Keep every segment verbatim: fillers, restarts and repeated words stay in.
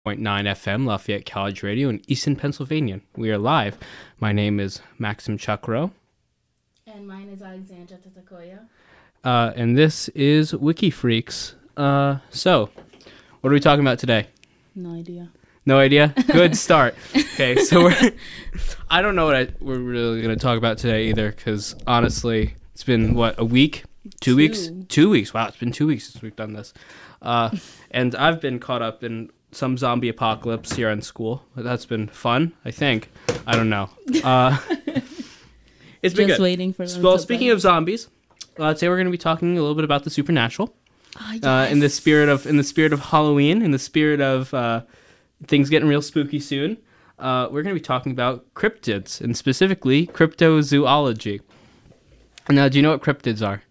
point nine F M, Lafayette College Radio in Easton, Pennsylvania. We are live. My name is Maxim Chakro. And mine is Alexandra Tatakoya. Uh, and this is WikiFreaks. Uh, so, what are we talking about today? No idea. No idea? Good start. Okay, so we're... I don't know what I, we're really going to talk about today either, because honestly, it's been, what, a week? Two, Two. weeks? Two weeks. Wow, it's been two weeks since we've done this. Uh, and I've been caught up in some zombie apocalypse here in school. That's been fun, I think. I don't know. Uh, it's been Just good. waiting for them Well, to speaking bed. of zombies, uh, today we're going to be talking a little bit about the supernatural. Ah, Uh, in the yes. spirit of in the spirit of Halloween, in the spirit of uh, things getting real spooky soon, uh, we're going to be talking about cryptids, and specifically cryptozoology. Now, do you know what cryptids are?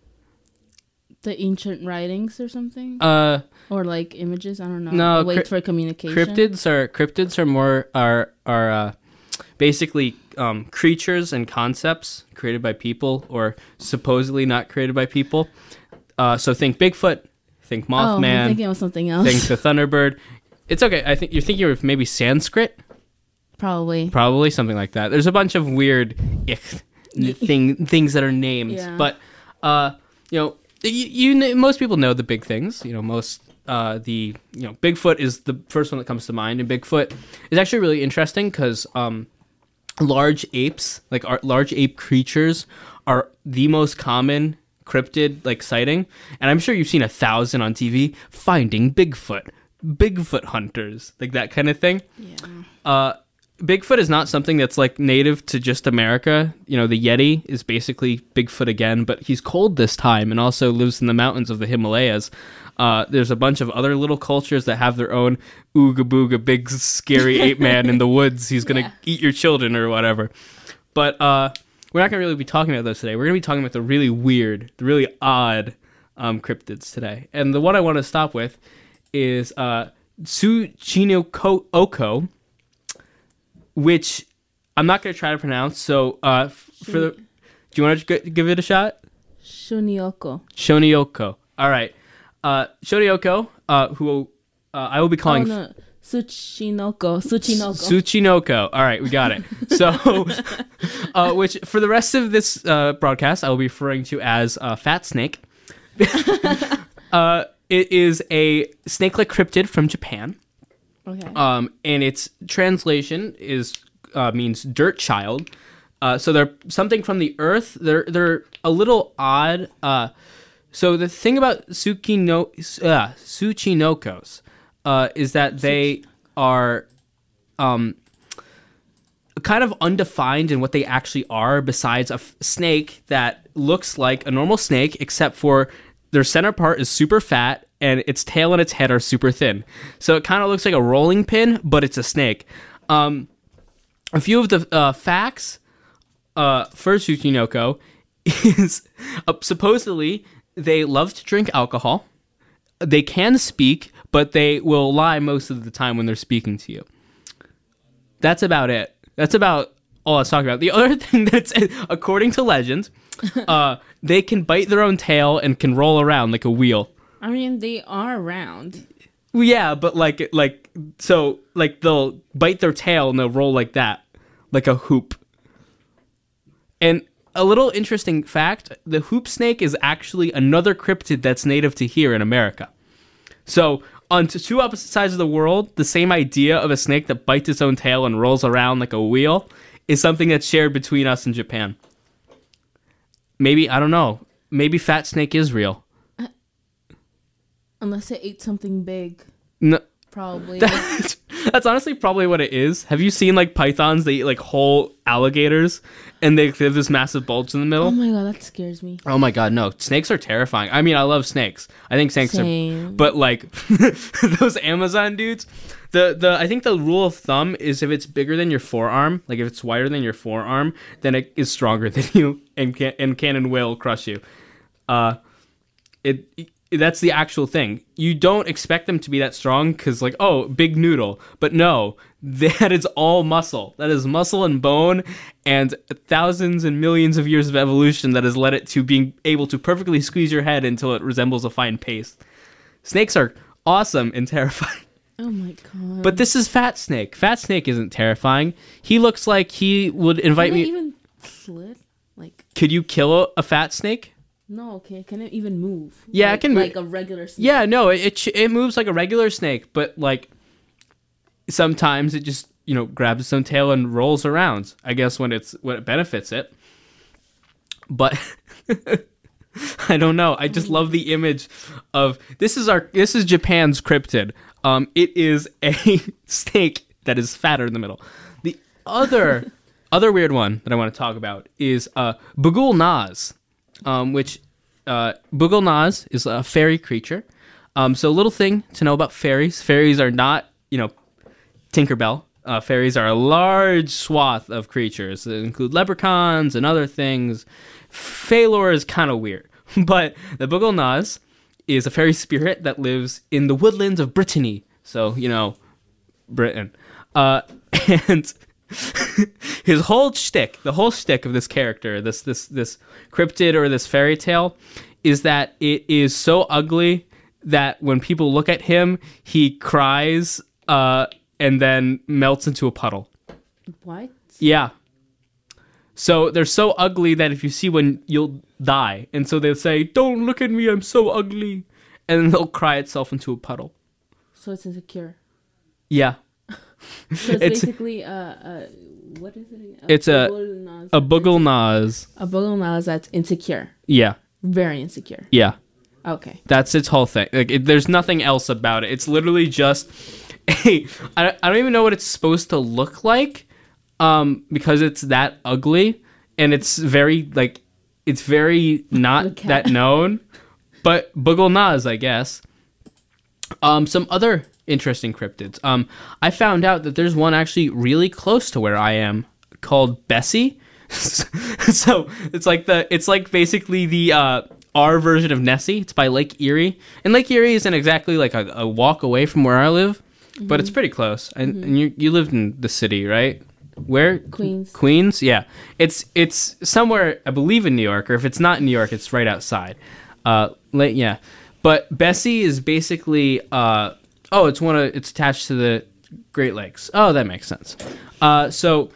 The ancient writings or something? Uh, or like images? I don't know. No, A way cryp- for communication? cryptids are cryptids are more are are uh, basically um, creatures and concepts created by people, or supposedly not created by people. Uh, so think Bigfoot, think Oh, I'm Mothman, thinking of something else. think the Thunderbird. It's okay. I think you're thinking of maybe Sanskrit. Probably. Probably something like that. There's a bunch of weird ich, thing things that are named, Yeah. but uh, you know, you, you kn- most people know the big things. You know, most uh, the you know Bigfoot is the first one that comes to mind, and Bigfoot is actually really interesting because um, large apes, like our, large ape creatures, are the most common cryptid like sighting, and I'm sure you've seen a thousand on T V. Finding Bigfoot, Bigfoot hunters, like that kind of thing. Yeah. Uh, Bigfoot is not something that's like native to just America. You know, the Yeti is basically Bigfoot again, but he's cold this time and also lives in the mountains of the Himalayas. Uh, there's a bunch of other little cultures that have their own ooga booga big scary ape man in the woods. He's gonna Yeah. eat your children or whatever. But uh, we're not gonna really be talking about those today. We're gonna be talking about the really weird, the really odd um, cryptids today. And the one I want to stop with is uh, Tsuchinoko, which I'm not going to try to pronounce. So, uh, f- for the, do you want to g- give it a shot? Shunioko. Shonioko. All right. Uh, Shonioko, uh, who uh, I will be calling Oh, no. Tsuchinoko. Tsuchinoko. Tsuchinoko. All right, we got it. So, uh, which for the rest of this uh, broadcast, I will be referring to as uh, Fat Snake. uh, it is a snake-like cryptid from Japan. Okay. Um, and its translation is uh, means dirt child. Uh, so they're something from the earth. They're they're a little odd. Uh, so the thing about Tsukino, uh, Tsuchinokos uh, is that they are um, kind of undefined in what they actually are, besides a f- snake that looks like a normal snake, except for their center part is super fat and its tail and its head are super thin. So it kind of looks like a rolling pin, but it's a snake. Um, a few of the uh, facts uh, for Tsuchinoko is uh, supposedly they love to drink alcohol. They can speak, but they will lie most of the time when they're speaking to you. That's about it. That's about all I was talking about. The other thing that's, according to legend, uh, they can bite their own tail and can roll around like a wheel. I mean, they are round. Well, yeah, but like, like, so, like, they'll bite their tail and they'll roll like that, like a hoop. And a little interesting fact, the hoop snake is actually another cryptid that's native to here in America. So, on t- two opposite sides of the world, the same idea of a snake that bites its own tail and rolls around like a wheel is something that's shared between us and Japan. Maybe, I don't know, maybe Fat Snake is real. Unless it ate something big. No. Probably. That's, that's honestly probably what it is. Have you seen like pythons? They eat like whole alligators, and they have this massive bulge in the middle. Oh my god, that scares me. Oh my god, no! Snakes are terrifying. I mean, I love snakes. I think snakes Same. are, but like those Amazon dudes. The the I think the rule of thumb is if it's bigger than your forearm, like if it's wider than your forearm, then it is stronger than you and can and can and will crush you. Uh, it. That's the actual thing. You don't expect them to be that strong because, like, oh, big noodle. But no, that is all muscle. That is muscle and bone and thousands and millions of years of evolution that has led it to being able to perfectly squeeze your head until it resembles a fine paste. Snakes are awesome and terrifying. Oh my god. But this is Fat Snake. Fat Snake isn't terrifying. He looks like he would invite can me. it even slit? Like, Could you kill a, a fat snake? no, okay. Can it even move? Yeah, like, it can move. Like a regular snake. Yeah, no, it, it it moves like a regular snake, but like sometimes it just, you know, grabs its own tail and rolls around. I guess when it's when it benefits it. But I don't know. I just love the image of this is our this is Japan's cryptid. Um, it is a snake that is fatter in the middle. The other other weird one that I want to talk about is uh, Bugul Nas, um, which uh, Bugul Nas is a fairy creature. Um, so a little thing to know about fairies: fairies are not, you know, Tinkerbell. Uh, fairies are a large swath of creatures that include leprechauns and other things. Faelor is kind of weird, but the Bugul Nas is a fairy spirit that lives in the woodlands of Brittany. So, you know, Britain. Uh, and his whole shtick, the whole shtick of this character, this this this cryptid or this fairy tale, is that it is so ugly that when people look at him, he cries uh, and then melts into a puddle. What? Yeah. So they're so ugly that if you see one, you'll die. And so they'll say, "Don't look at me, I'm so ugly." And then they'll cry itself into a puddle. So it's insecure. Yeah. So it's, It's- basically uh, uh what is it? Again? It's a- Bugul Nas A that's Bugul inse- Nas. A Bugul Nas that's insecure. Yeah. Very insecure. Yeah. Okay. That's its whole thing. Like, it, there's nothing else about it. It's literally just a. I, I don't even know what it's supposed to look like, um, because it's that ugly and it's very like, it's very not The cat. that known. But Bugul Nas, I guess. Um, some other interesting cryptids. Um, I found out that there's one actually really close to where I am called Bessie. So it's like the it's like basically the uh, our version of Nessie. It's by Lake Erie, and Lake Erie isn't exactly like a, a walk away from where I live, mm-hmm. but it's pretty close. And, mm-hmm. and you you lived in the city, right? Where? Queens. Queens, yeah. It's it's somewhere, I believe, in New York, or if it's not in New York, it's right outside. Uh, late, yeah. But Bessie is basically uh, oh, it's one of it's attached to the Great Lakes. Oh, that makes sense. Uh, so.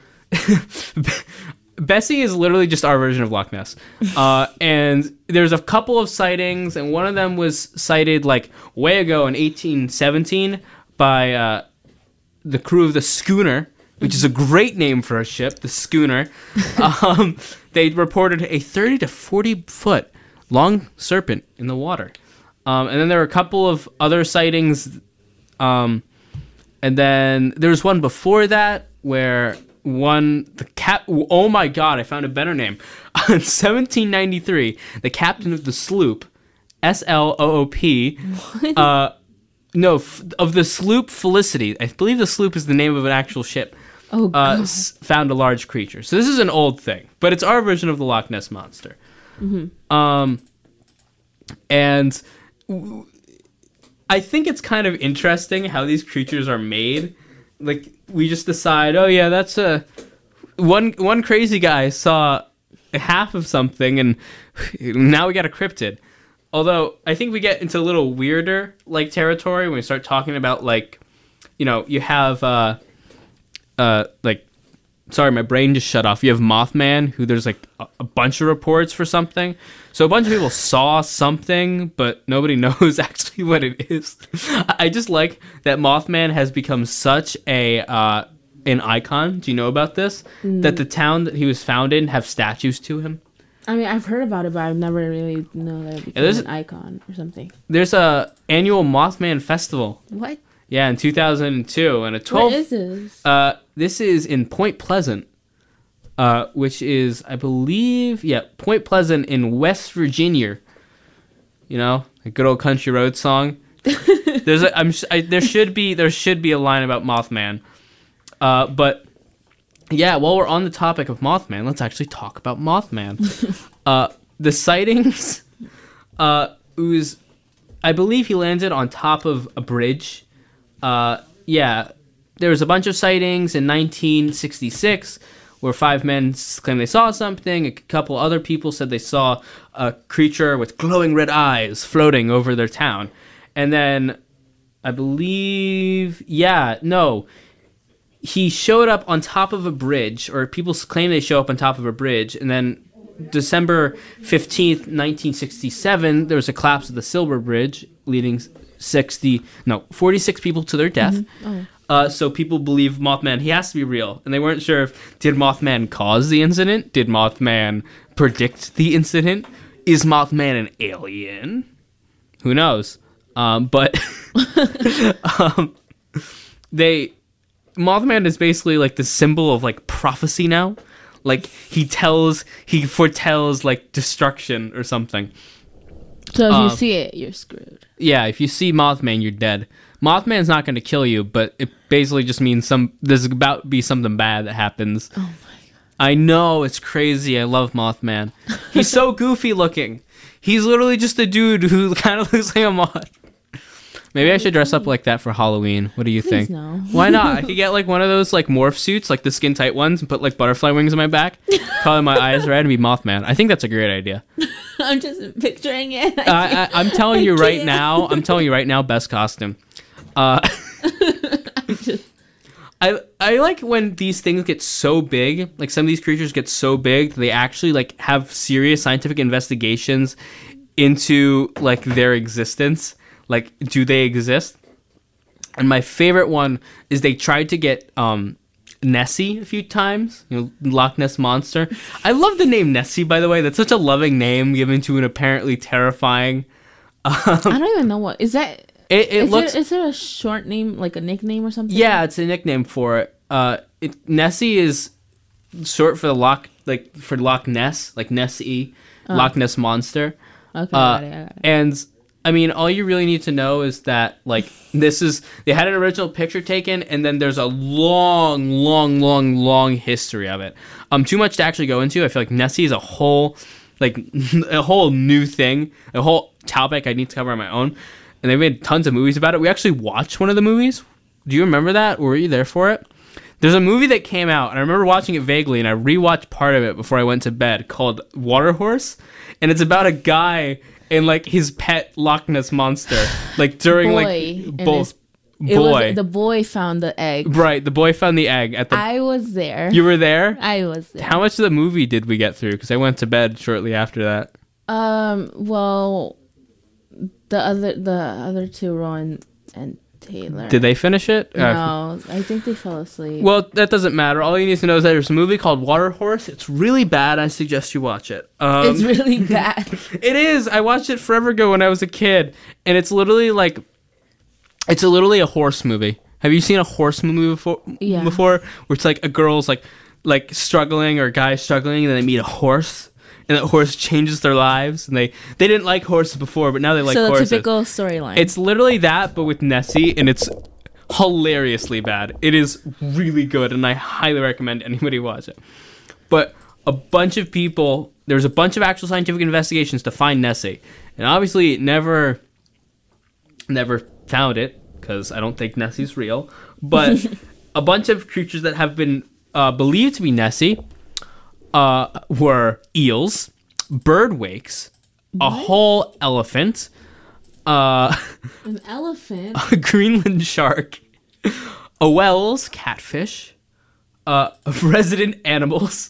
Bessie is literally just our version of Loch Ness. Uh, and there's a couple of sightings, and one of them was sighted like way ago in eighteen seventeen by uh, the crew of the Schooner, which is a great name for a ship, the Schooner. Um, they reported a thirty to forty foot long serpent in the water. Um, and then there were a couple of other sightings. Um, and then there was one before that where... One, the cap. Oh my God! I found a better name. In seventeen ninety-three, the captain of the sloop, S L O O P, uh, no, f- of the sloop Felicity. I believe the sloop is the name of an actual ship. Oh God! Uh, s- found a large creature. So this is an old thing, but it's our version of the Loch Ness monster. Mm-hmm. Um, and w- I think it's kind of interesting how these creatures are made. Like, we just decide, oh yeah, that's a one one crazy guy saw half of something and now we got a cryptid. Although I think we get into a little weirder like territory when we start talking about, like, you know, you have uh uh like sorry, my brain just shut off. You have Mothman, who there's like a, a bunch of reports for something. So a bunch of people saw something, but nobody knows actually what it is. I just like that Mothman has become such a uh, an icon. Do you know about this? Mm. That the town that he was found in have statues to him. I mean, I've heard about it, but I've never really known that it became yeah, an icon or something. There's a annual Mothman festival. What? Yeah, in two thousand two, and a twelve. Where is this? Uh, this is in Point Pleasant. Uh, which is, I believe, yeah, Point Pleasant in West Virginia. You know, a good old country road song. There's, a, I'm, I, there should be, there should be a line about Mothman. Uh, but yeah, while we're on the topic of Mothman, let's actually talk about Mothman. uh, the sightings, uh, it was, I believe he landed on top of a bridge. Uh, yeah, there was a bunch of sightings in nineteen sixty-six. Where five men claimed they saw something. A couple other people said they saw a creature with glowing red eyes floating over their town. And then I believe, yeah, no. He showed up on top of a bridge, or people claim they show up on top of a bridge, and then December fifteenth, nineteen sixty-seven, there was a collapse of the Silver Bridge, leading sixty, no, forty-six people to their death. Mm-hmm. Oh. Uh, so people believe Mothman, he has to be real. And they weren't sure if, did Mothman cause the incident? Did Mothman predict the incident? Is Mothman an alien? Who knows? Um, but um, they... Mothman is basically like the symbol of like prophecy now. Like he tells, he foretells like destruction or something. So if uh, you see it, you're screwed. Yeah, if you see Mothman, you're dead. Mothman's not going to kill you, but it basically just means some there's about to be something bad that happens. Oh my god. I know, it's crazy. I love Mothman. He's so goofy looking. He's literally just a dude who kind of looks like a moth. Maybe I should dress up like that for Halloween. What do you Please think? no. Why not? I could get like one of those like morph suits, like the skin tight ones, and put like butterfly wings on my back, color my eyes red, and be Mothman. I think that's a great idea. I'm just picturing it. I, I, I'm telling you right now. I'm telling you right now. Best costume. Uh, just... I I like when these things get so big. Like some of these creatures get so big that they actually like have serious scientific investigations into like their existence. Like, do they exist? And my favorite one is they tried to get um, Nessie a few times, you know, Loch Ness Monster. I love the name Nessie, by the way. That's such a loving name given to an apparently terrifying... Um, I don't even know what... Is that... It, it is, looks... there, is there a short name, like a nickname or something? Yeah, it's a nickname for it. Uh, it Nessie is short for the Loch, like, for Loch Ness, like Nessie, oh. Loch Ness Monster. Okay, uh, I got it, I got it. And... I mean, all you really need to know is that, like, this is... They had an original picture taken, and then there's a long, long, long, long history of it. Um, too much to actually go into. I feel like Nessie is a whole, like, a whole new thing. A whole topic I need to cover on my own. And they made tons of movies about it. We actually watched one of the movies. Do you remember that? Were you there for it? There's a movie that came out, and I remember watching it vaguely, and I rewatched part of it before I went to bed, called Water Horse. And it's about a guy... and like his pet Loch Ness monster, like during boy, like bo- his, boy, was, the boy found the egg. Right, the boy found the egg at the. I was there. You were there. I was there. How much of the movie did we get through? Because I went to bed shortly after that. Um. Well, the other the other two, Rowan and Taylor. Did they finish it? No, uh, I think they fell asleep. Well, that doesn't matter. All you need to know is that there's a movie called Water Horse. It's really bad. I suggest you watch it. Um, it's really bad. It is. I watched it forever ago when I was a kid, and it's literally like, it's a literally a horse movie. Have you seen a horse movie before? Yeah. Before, where it's like a girl's like, like struggling or a guy's struggling, and then they meet a horse. And that horse changes their lives, and they they didn't like horses before, but now they like so the horses. typical storyline. It's literally that, but with Nessie, and it's hilariously bad. It is really good, and I highly recommend anybody watch it. But a bunch of people, there's a bunch of actual scientific investigations to find Nessie, and obviously it never, never found it because I don't think Nessie's real. But a bunch of creatures that have been uh, believed to be Nessie. Uh, were eels, bird wakes, a what? whole elephant, uh, an elephant, a Greenland shark, a whales, catfish, uh, resident animals,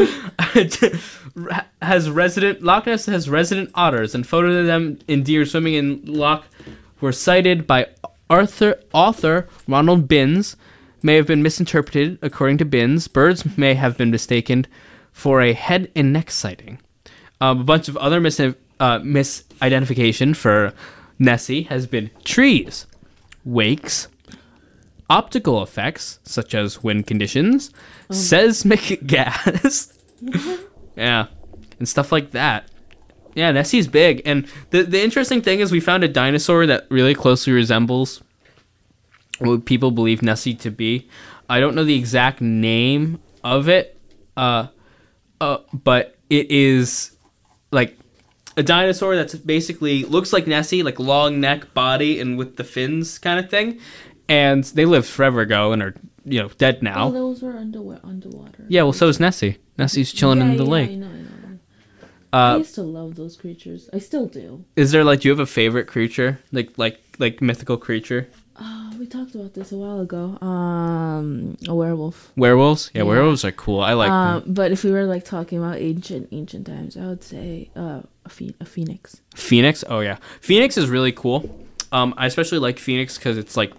has resident, Loch Ness has resident otters, and photos of them in deer swimming in Loch were cited by Arthur, author Ronald Binns, may have been misinterpreted according to Binns. Birds may have been mistaken for a head and neck sighting. Um, a bunch of other mis- uh, misidentification for Nessie has been trees, wakes, optical effects, such as wind conditions, um. seismic gas, yeah, and stuff like that. Yeah, Nessie's big. And the, the interesting thing is we found a dinosaur that really closely resembles what people believe Nessie to be. I don't know the exact name of it, uh, Uh, but it is like a dinosaur that's basically looks like Nessie, like long neck, body, and with the fins kind of thing. And they lived forever ago and are, you know, dead now. Oh, those were under- underwater. Yeah, well, so is Nessie. Nessie's chilling yeah, in the yeah, lake. I know, I know. Uh, I used to love those creatures. I still do. Is there like, do you have a favorite creature, like like like mythical creature? Oh, we talked about this a while ago. Um, a werewolf. Werewolves? Yeah, Yeah. werewolves are cool. I like Um, them. but if we were like talking about ancient ancient times, I would say uh, a, phe- a phoenix. Phoenix? Oh, yeah. Phoenix is really cool. Um, I especially like Phoenix because it's like,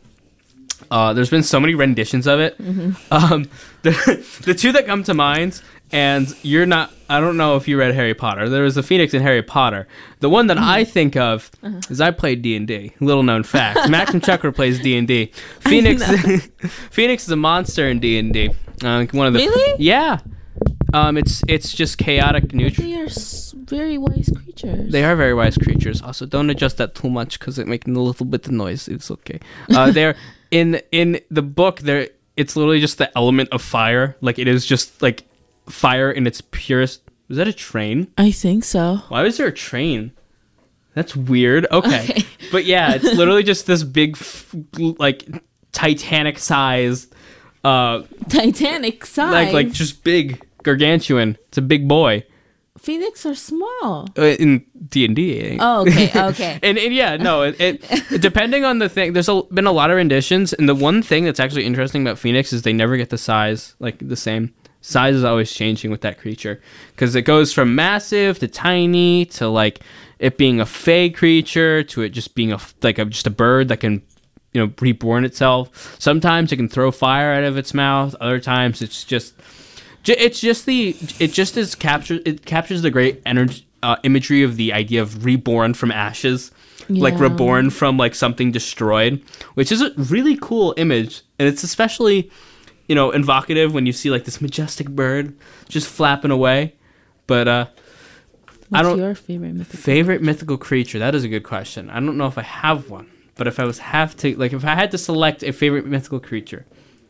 uh, there's been so many renditions of it. Mm-hmm. Um, the, the two that come to mind, and you're not, I don't know if you read Harry Potter. There was a Phoenix in Harry Potter. The one that Mm-hmm. I think of Uh-huh. is I played D and D. Little known fact. Max and Chucker plays D and D. Phoenix, Phoenix is a monster in D and D. Uh, one of the Really? Yeah. Um, it's it's just chaotic neutral. They are s- very wise creatures. They are very wise creatures. Also, don't adjust that too much because it making a little bit of noise. It's okay. Uh, they're in in the book. There, it's literally just the element of fire. Like it is just like fire in its purest. Was that a train? I think so. Why was there a train? That's weird. Okay, Okay. but yeah, it's literally just this big, f- like Titanic sized, uh, Titanic size. like like just big, gargantuan. It's a big boy. Phoenix are small. Uh, in D and D. Oh, okay, okay. and, and yeah, no, it, it depending on the thing. There's a, been a lot of renditions, and the one thing that's actually interesting about Phoenix is they never get the size like the same. Size is always changing with that creature because it goes from massive to tiny to like it being a fey creature to it just being a like a, just a bird that can you know reborn itself. Sometimes it can throw fire out of its mouth. Other times it's just it's just the it just is captured it captures the great energy uh, imagery of the idea of reborn from ashes. Like Yeah. reborn from like something destroyed, which is a really cool image, and it's especially you know evocative when you see like this majestic bird just flapping away. But uh What's I don't your favorite mythical? favorite mythical creature. That is a good question. I don't know if I have one, but if I was have to like if I had to select a favorite mythical creature,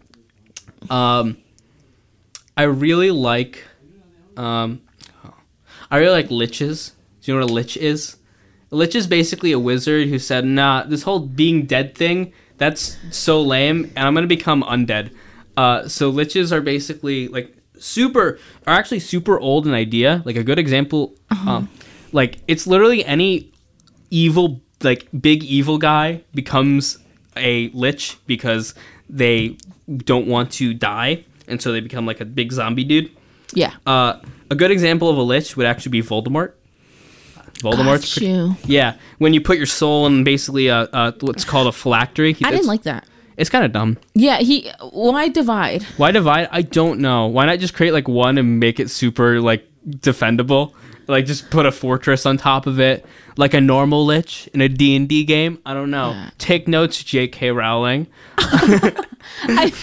um, I really like um, I really like liches. Do you know what a lich is? A lich is basically a wizard who said, "Nah, this whole being dead thing, that's so lame, and I'm gonna become undead." Uh, so liches are basically like super, are actually super old in idea. Like a good example, um, like it's literally any evil, like big evil guy becomes a lich because they don't want to die, and so they become like a big zombie dude. Yeah. Uh, a good example of a lich would actually be Voldemort. Voldemort's Got pretty, you. yeah. When you put your soul in basically a, a what's called a phylactery. I it's- didn't like that. It's kind of dumb. Yeah, he. Why divide? Why divide? I don't know. Why not just create like one and make it super like defendable? Like just put a fortress on top of it, like a normal lich in a D and D game. I don't know. Yeah. Take notes, J K. Rowling. I, I mean,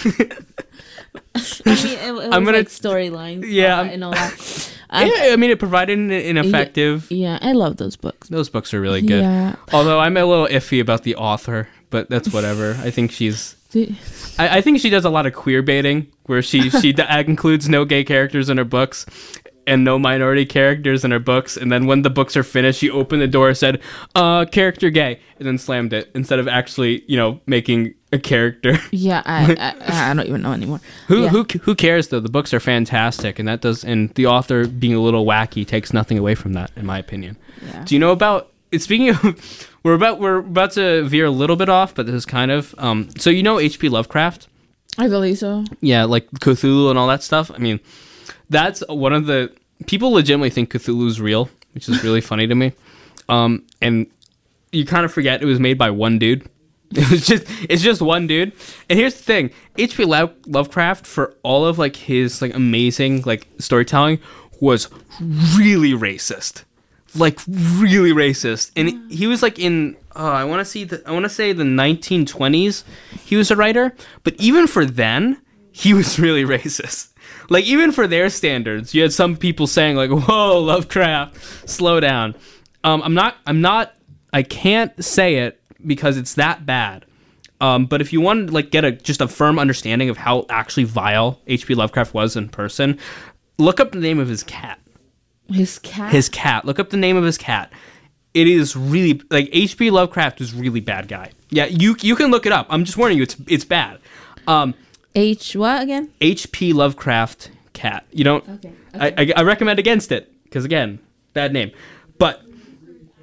it, it was I'm gonna- like storylines. Yeah, uh, I'm- and all that. I- yeah, I mean it provided an, an effective. Yeah, I love those books. Those books are really good. Yeah. Although I'm a little iffy about the author, but that's whatever. I think she's. The- I, I think she does a lot of queer baiting, where she she d- includes no gay characters in her books, and no minority characters in her books, and then when the books are finished, she opened the door, said, "Uh, character gay," and then slammed it instead of actually, you know, making a character. Yeah, I, I I don't even know anymore. Who Yeah. who who cares though? The books are fantastic, and that does, and the author being a little wacky takes nothing away from that, in my opinion. Yeah. Do you know about? Speaking of, we're about we're about to veer a little bit off, but this is kind of um. So you know H P Lovecraft? I believe so. Yeah, like Cthulhu and all that stuff. I mean, that's one of the people legitimately think Cthulhu's real, which is really funny to me. Um, and you kind of forget it was made by one dude. It was just it's just one dude. And here's the thing: H P Lo- Lovecraft, for all of like his like amazing like storytelling, was really racist, like really racist. And he was like in uh, I want to see the I want to say the nineteen twenties. He was a writer, but even for then, he was really racist. Like even for their standards, you had some people saying like, "Whoa, Lovecraft, slow down." Um, I'm not. I'm not. I can't say it because it's that bad. Um, but if you want to like get a just a firm understanding of how actually vile H P Lovecraft was in person, look up the name of his cat. His cat. His cat. Look up the name of his cat. It is really like H P Lovecraft was really bad guy. Yeah, you you can look it up. I'm just warning you, it's it's bad. Um, H what again? H P Lovecraft cat. You don't. Okay, I, I I recommend against it because again, bad name. But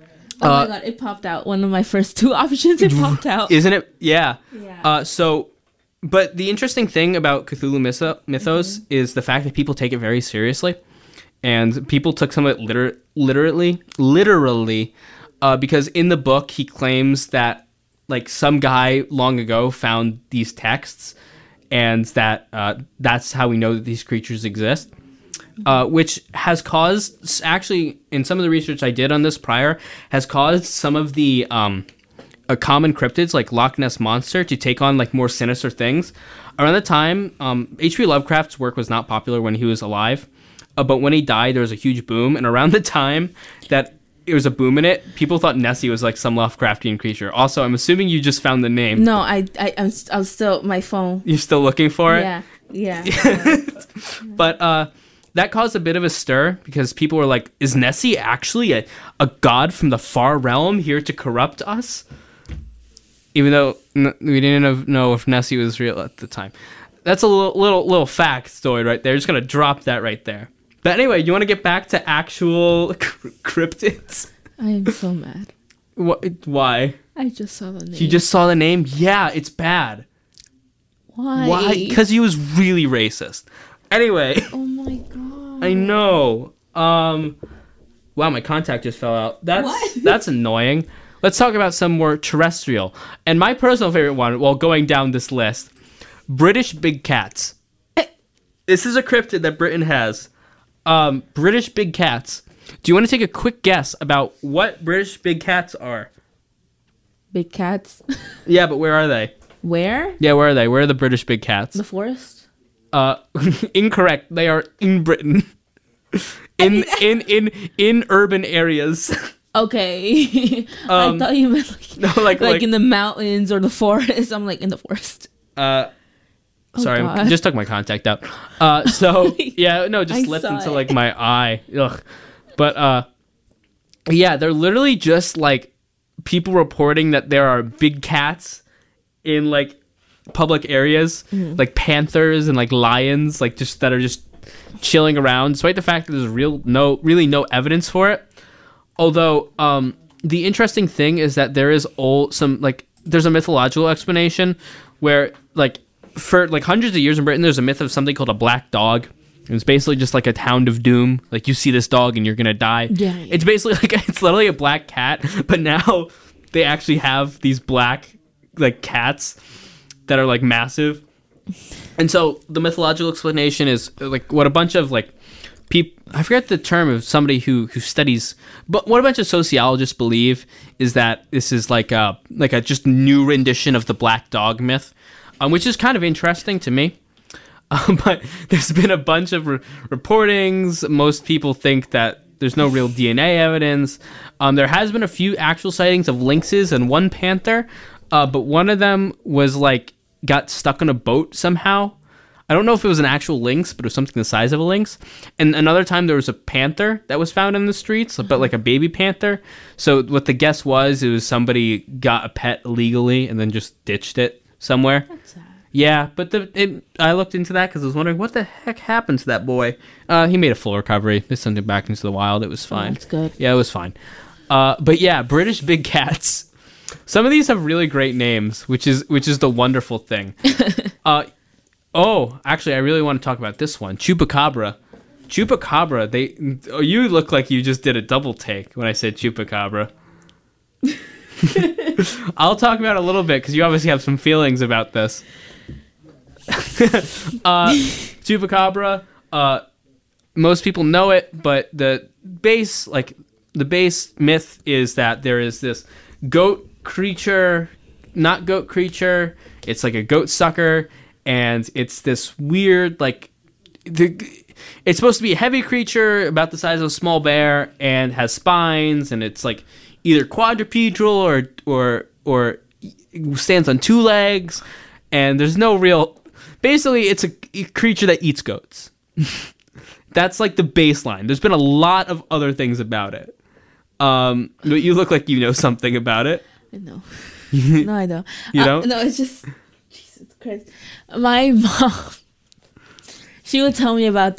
Oh Uh, my god, it popped out. One of my first two options, it popped out. Isn't it? Yeah. Yeah. Uh, so, but the interesting thing about Cthulhu mytho- mythos Mm-hmm. is the fact that people take it very seriously, and people took some of it liter- literally, literally, uh, because in the book he claims that like some guy long ago found these texts, and that uh, that's how we know that these creatures exist. Uh, which has caused, actually, in some of the research I did on this prior, has caused some of the um, uh, common cryptids, like Loch Ness Monster, to take on like more sinister things. Around the time, um, H P Lovecraft's work was not popular when he was alive, uh, but when he died, there was a huge boom. And around the time that it was a boom in it, people thought Nessie was like some Lovecraftian creature. Also, I'm assuming you just found the name. No, I, I, I'm, I was still my phone. You're still looking for it? Yeah, yeah. But uh, that caused a bit of a stir because people were like, is Nessie actually a, a god from the far realm here to corrupt us? Even though n- we didn't know if Nessie was real at the time. That's a little little, little factoid right there. Just going to drop that right there. But anyway, you want to get back to actual cryptids? I am so mad. What, why? I just saw the name. You just saw the name? Yeah, it's bad. Why? Why? Because he was really racist. Anyway. Oh my god. I know. Um, wow, my contact just fell out. That's What? that's annoying. Let's talk about some more terrestrial. And my personal favorite one, while going down this list, British big cats. This is a cryptid that Britain has. Um, British big cats. Do you want to take a quick guess about what British big cats are? Big cats. Yeah, but where are they? Where? Yeah, where are they? Where are the British big cats? The forest? Uh, incorrect. They are in Britain. In in in in urban areas. Okay. Um, I thought you meant like, No, like like like in the mountains or the forest. I'm like in the forest. uh Oh, sorry, God. just took my contact out. Uh so yeah, no, just I slipped saw into it. like my eye. Ugh. But uh yeah, they're literally just like people reporting that there are big cats in like public areas, Mm-hmm. like panthers and like lions, like just that are just chilling around, despite the fact that there's real no really no evidence for it. Although um the interesting thing is that there is old some like there's a mythological explanation where like for like hundreds of years in Britain there's a myth of something called a black dog. It's basically just like a hound of doom. Like you see this dog and you're gonna die. Yeah, yeah. It's basically like it's literally a black cat, but now they actually have these black like cats that are like massive. And so the mythological explanation is like what a bunch of like people, I forget the term of somebody who who studies, but what a bunch of sociologists believe is that this is like a like a just new rendition of the black dog myth, um, which is kind of interesting to me. Um, but there's been a bunch of re- reportings. Most people think that there's no real D N A evidence. Um, there has been a few actual sightings of lynxes and one panther, uh, but one of them was like got stuck on a boat somehow. I don't know if it was an actual lynx, but it was something the size of a lynx. And another time there was a panther that was found in the streets, but like a baby panther. So what the guess was, it was somebody got a pet illegally and then just ditched it somewhere. That's sad. Yeah, but the it, I looked into that because I was wondering what the heck happened to that boy. Uh, he made a full recovery. They sent him back into the wild. It was fine. Oh, that's good. Yeah, it was fine. Uh, but yeah, British big cats. Some of these have really great names, which is which is the wonderful thing. uh, oh, actually, I really want to talk about this one, Chupacabra. Chupacabra. They. Oh, you look like you just did a double take when I said Chupacabra. I'll talk about it a little bit because you obviously have some feelings about this. uh, Chupacabra. Uh, most people know it, but the base, like the base myth, is that there is this goat creature, not goat creature. It's like a goat sucker, and it's this weird, like the. It's supposed to be a heavy creature about the size of a small bear and has spines, and it's like either quadrupedal or or or stands on two legs, and there's no real. Basically, it's a creature that eats goats. That's like the baseline. There's been a lot of other things about it. Um, but you look like you know something about it. I know. No, I don't. You Uh, don't? No, it's just Jesus Christ. My mom, she would tell me about them,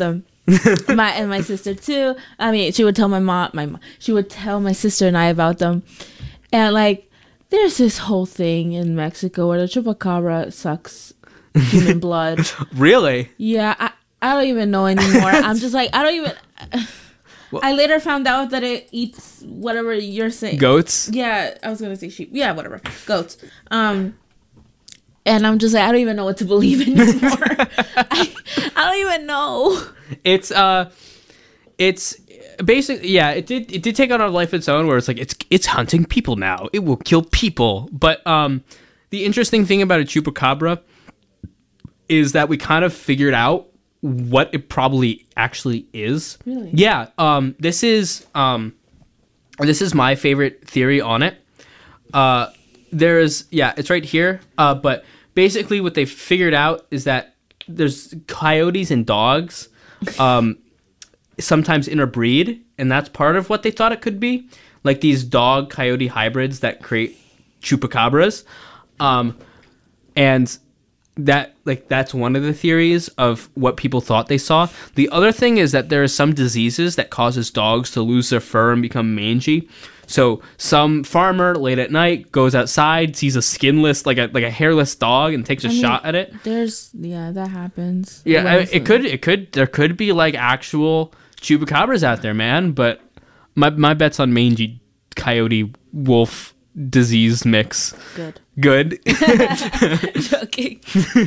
my and my sister too. I mean, she would tell my mom, my mom, she would tell my sister and I about them, and like, there's this whole thing in Mexico where the chupacabra sucks human blood. Really? Yeah, I, I don't even know anymore. I'm just like, I don't even. Well, I later found out that it eats whatever you're saying. Goats? Yeah, I was gonna say sheep. Yeah, whatever. Goats. Um, and I'm just like, I don't even know what to believe anymore. I, I don't even know. It's uh, it's basically yeah. It did it did take on a life of its own where it's like it's it's hunting people now. It will kill people. But um, the interesting thing about a chupacabra is that we kind of figured out what it probably actually is. Really? Yeah. Um. This is um, this is my favorite theory on it. Uh, there's yeah, it's right here. Uh, but basically, what they figured out is that there's coyotes and dogs, um, sometimes interbreed, and that's part of what they thought it could be, like these dog coyote hybrids that create chupacabras, um, and. That like that's one of the theories of what people thought they saw. The other thing is that there are some diseases that causes dogs to lose their fur and become mangy. So some farmer late at night goes outside, sees a skinless, like a like a hairless dog, and takes a I mean, shot at it. There's yeah, that happens. Yeah, I, it could it could there could be like actual chupacabras out there, man. But my my bet's on mangy coyote wolf disease mix. Good. Good. Joking.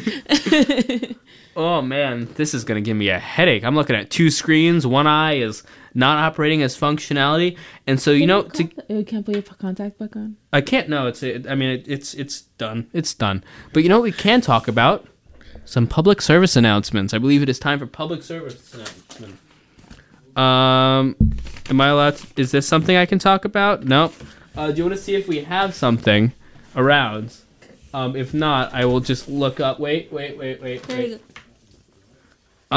Oh man, this is gonna give me a headache. I'm looking at two screens. One eye is not operating as functionality, and so you Can know, you, to, con- you can't put your contact back on. I can't. No, it's. It, I mean, it, it's it's done. It's done. But you know what we can talk about? Some public service announcements. I believe it is time for public service announcement. Um, am I allowed? To, is this something I can talk about? No. Uh, do you want to see if we have something around? Um, if not, I will just look up. Wait, wait, wait, wait, There wait. you go.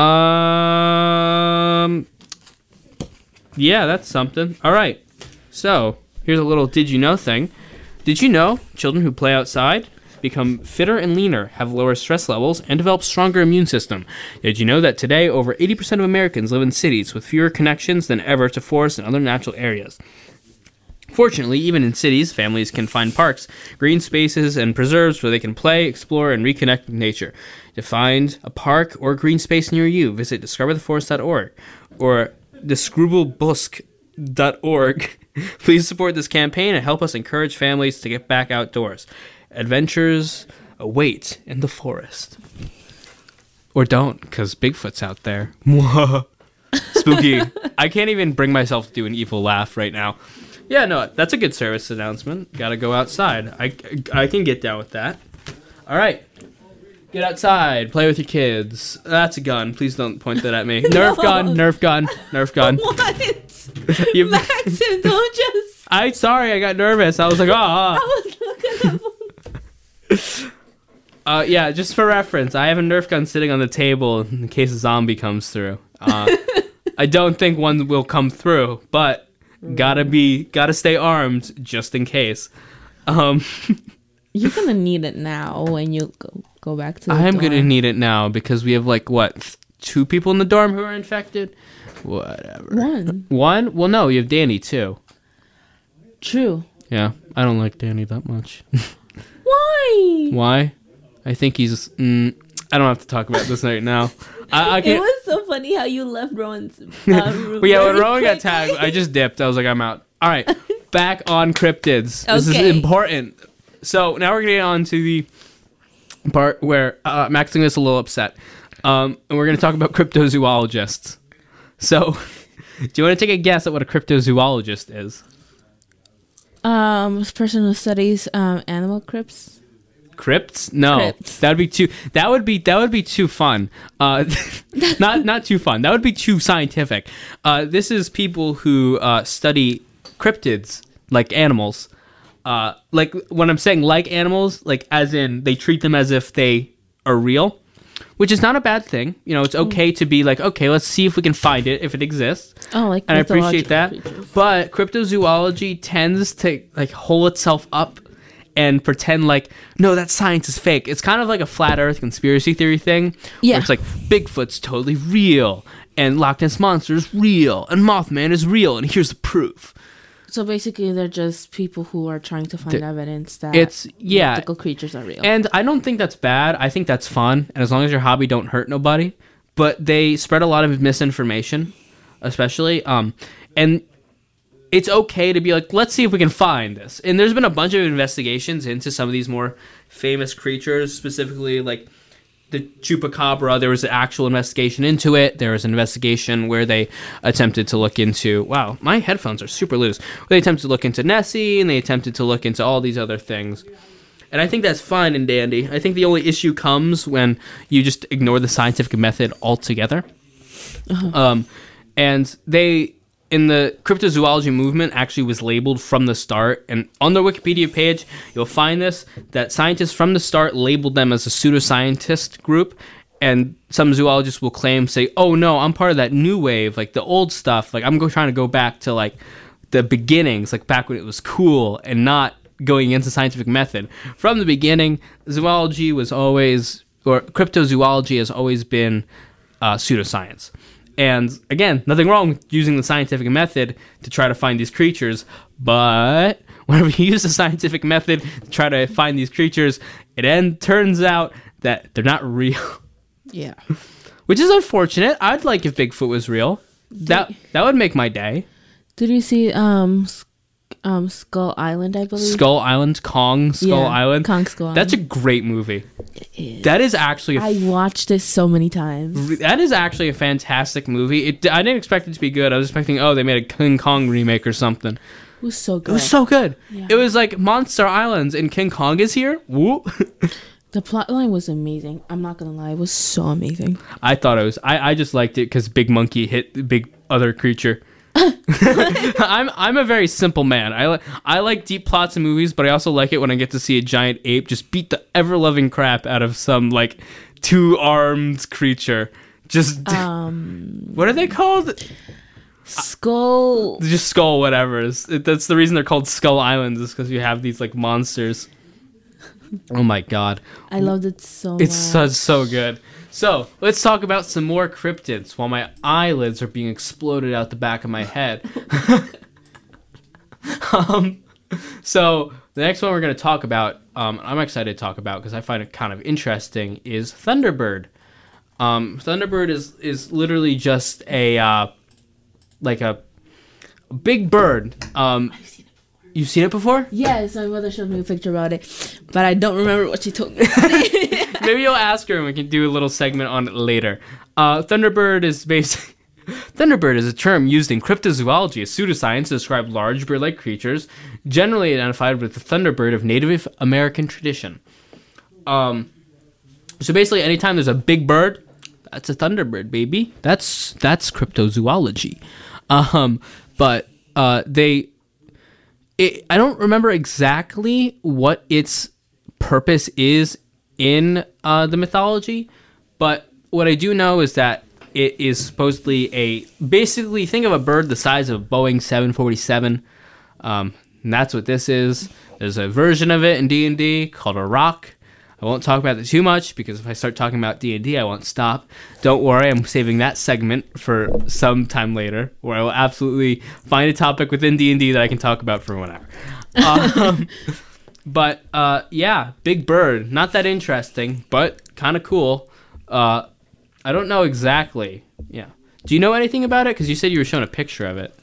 Um. Yeah, that's something. All right. So here's a little did you know thing. Did you know children who play outside become fitter and leaner, have lower stress levels, and develop stronger immune system? Did you know that today over eighty percent of Americans live in cities with fewer connections than ever to forests and other natural areas? Fortunately, even in cities, families can find parks, green spaces, and preserves where they can play, explore, and reconnect with nature. To find a park or green space near you, visit discover the forest dot org or descrubblebusk dot org. Please support this campaign and help us encourage families to get back outdoors. Adventures await in the forest. Or don't, because Bigfoot's out there. Spooky. I can't even bring myself to do an evil laugh right now. Yeah, no, that's a good service announcement. Gotta go outside. I, I can get down with that. All right. Get outside. Play with your kids. That's a gun. Please don't point that at me. Nerf No. gun. Nerf gun. Nerf gun. What? You- Maxim, don't just. I sorry. I got nervous. I was like, oh. I was looking up. Uh, yeah, just for reference, I have a Nerf gun sitting on the table in case a zombie comes through. Uh, I don't think one will come through, but gotta be, gotta stay armed just in case. Um, You're gonna need it now when you go, go back to the I am dorm. gonna need it now because we have like what, th- two people in the dorm who are infected. Whatever. One. One? Well, no, you have Danny too. True. Yeah, I don't like Danny that much. Why? Why? I think he's. Mm, I don't have to talk about this right now. I, I It can't. was so funny how you left Rowan's. Uh, room Well, yeah, when very Rowan got quickly. tagged, I just dipped. I was like, I'm out. All right, back on cryptids. This is Okay. important. So now we're getting on to the part where uh, Maxing is a little upset, um, and we're going to talk about cryptozoologists. So, do you want to take a guess at what a cryptozoologist is? Um, person who studies um animal crypts. Crypts? No, Crypts. that would be too. That would be that would be too fun. Uh, not not too fun. That would be too scientific. Uh, this is people who uh, study cryptids, like animals. Uh, like when I'm saying like animals, like as in they treat them as if they are real, which is not a bad thing. You know, it's okay to be like, okay, let's see if we can find it if it exists. Oh, like And I appreciate that. mythological creatures. But cryptozoology tends to like hole itself up and pretend like, no, that science is fake. It's kind of like a flat earth conspiracy theory thing. Yeah. Where it's like, Bigfoot's totally real, and Loch Ness Monster is real, and Mothman is real, and here's the proof. So basically, they're just people who are trying to find The- evidence that It's, yeah. mythical creatures are real. And I don't think that's bad. I think that's fun. And as long as your hobby don't hurt nobody. But they spread a lot of misinformation, especially. Um, and it's okay to be like, let's see if we can find this. And there's been a bunch of investigations into some of these more famous creatures, specifically like the Chupacabra. There was an actual investigation into it. There was an investigation where they attempted to look into, wow, my headphones are super loose. They attempted to look into Nessie, and they attempted to look into all these other things. And I think that's fine and dandy. I think the only issue comes when you just ignore the scientific method altogether. Uh-huh. Um, and they, in the cryptozoology movement, actually was labeled from the start. And on their Wikipedia page, you'll find this, that scientists from the start labeled them as a pseudoscientist group. And some zoologists will claim, say, oh, no, I'm part of that new wave, like the old stuff. Like, I'm go- trying to go back to, like, the beginnings, like back when it was cool and not going against the scientific method. From the beginning, zoology was always, or cryptozoology has always been uh, pseudoscience. And again, nothing wrong with using the scientific method to try to find these creatures, but whenever you use the scientific method to try to find these creatures, it then turns out that they're not real. Yeah. Which is unfortunate. I'd like if Bigfoot was real. That that would make my day. Did you see um s- um Skull Island? I believe Skull Island, Kong, Skull Yeah, Island. Kong Skull Island. That's a great movie. It is. That is actually a I watched it so many times. That is actually a fantastic movie. It, I didn't expect it to be good. I was expecting, oh, they made a King Kong remake or something. It was so good. It was so good. Yeah. It was like Monster Islands and King Kong is here. Whoop. The plot line was amazing. I'm not gonna lie, it was so amazing. I thought it was. I, I just liked it because Big Monkey hit the big other creature. I'm I'm a very simple man. I like I like deep plots in movies, but I also like it when I get to see a giant ape just beat the ever loving crap out of some like two armed creature. Just Um, what are they called? Skull. Just skull whatever. It, that's the reason they're called Skull Islands, is because you have these like monsters. Oh my god, I loved it so it's much. so so good. So let's talk about some more cryptids while my eyelids are being exploded out the back of my head. um, so the next one we're going to talk about, um, I'm excited to talk about because I find it kind of interesting, is Thunderbird. Um, Thunderbird is is literally just a uh, like a, a big bird. Um, I've seen it before. you've seen it before? Yes, my mother showed me a picture about it, but I don't remember what she told me. Maybe you'll ask her and we can do a little segment on it later. Uh, Thunderbird is basically... Thunderbird is a term used in cryptozoology as pseudoscience to describe large bird-like creatures, generally identified with the thunderbird of Native American tradition. Um, so basically, anytime there's a big bird, that's a thunderbird, baby. That's that's cryptozoology. Um, but uh, they... It, I don't remember exactly what its purpose is in uh, the mythology, but what I do know is that it is supposedly a, basically think of a bird the size of a Boeing seven forty-seven, um, and that's what this is. There's a version of it in D and D called a rock. I won't talk about it too much because if I start talking about D and D, I won't stop. Don't worry, I'm saving that segment for some time later, where I will absolutely find a topic within D and D that I can talk about for whenever. Um, But, uh, yeah, big bird. Not that interesting, but kind of cool. Uh, I don't know exactly. Yeah. Do you know anything about it? Because you said you were showing a picture of it.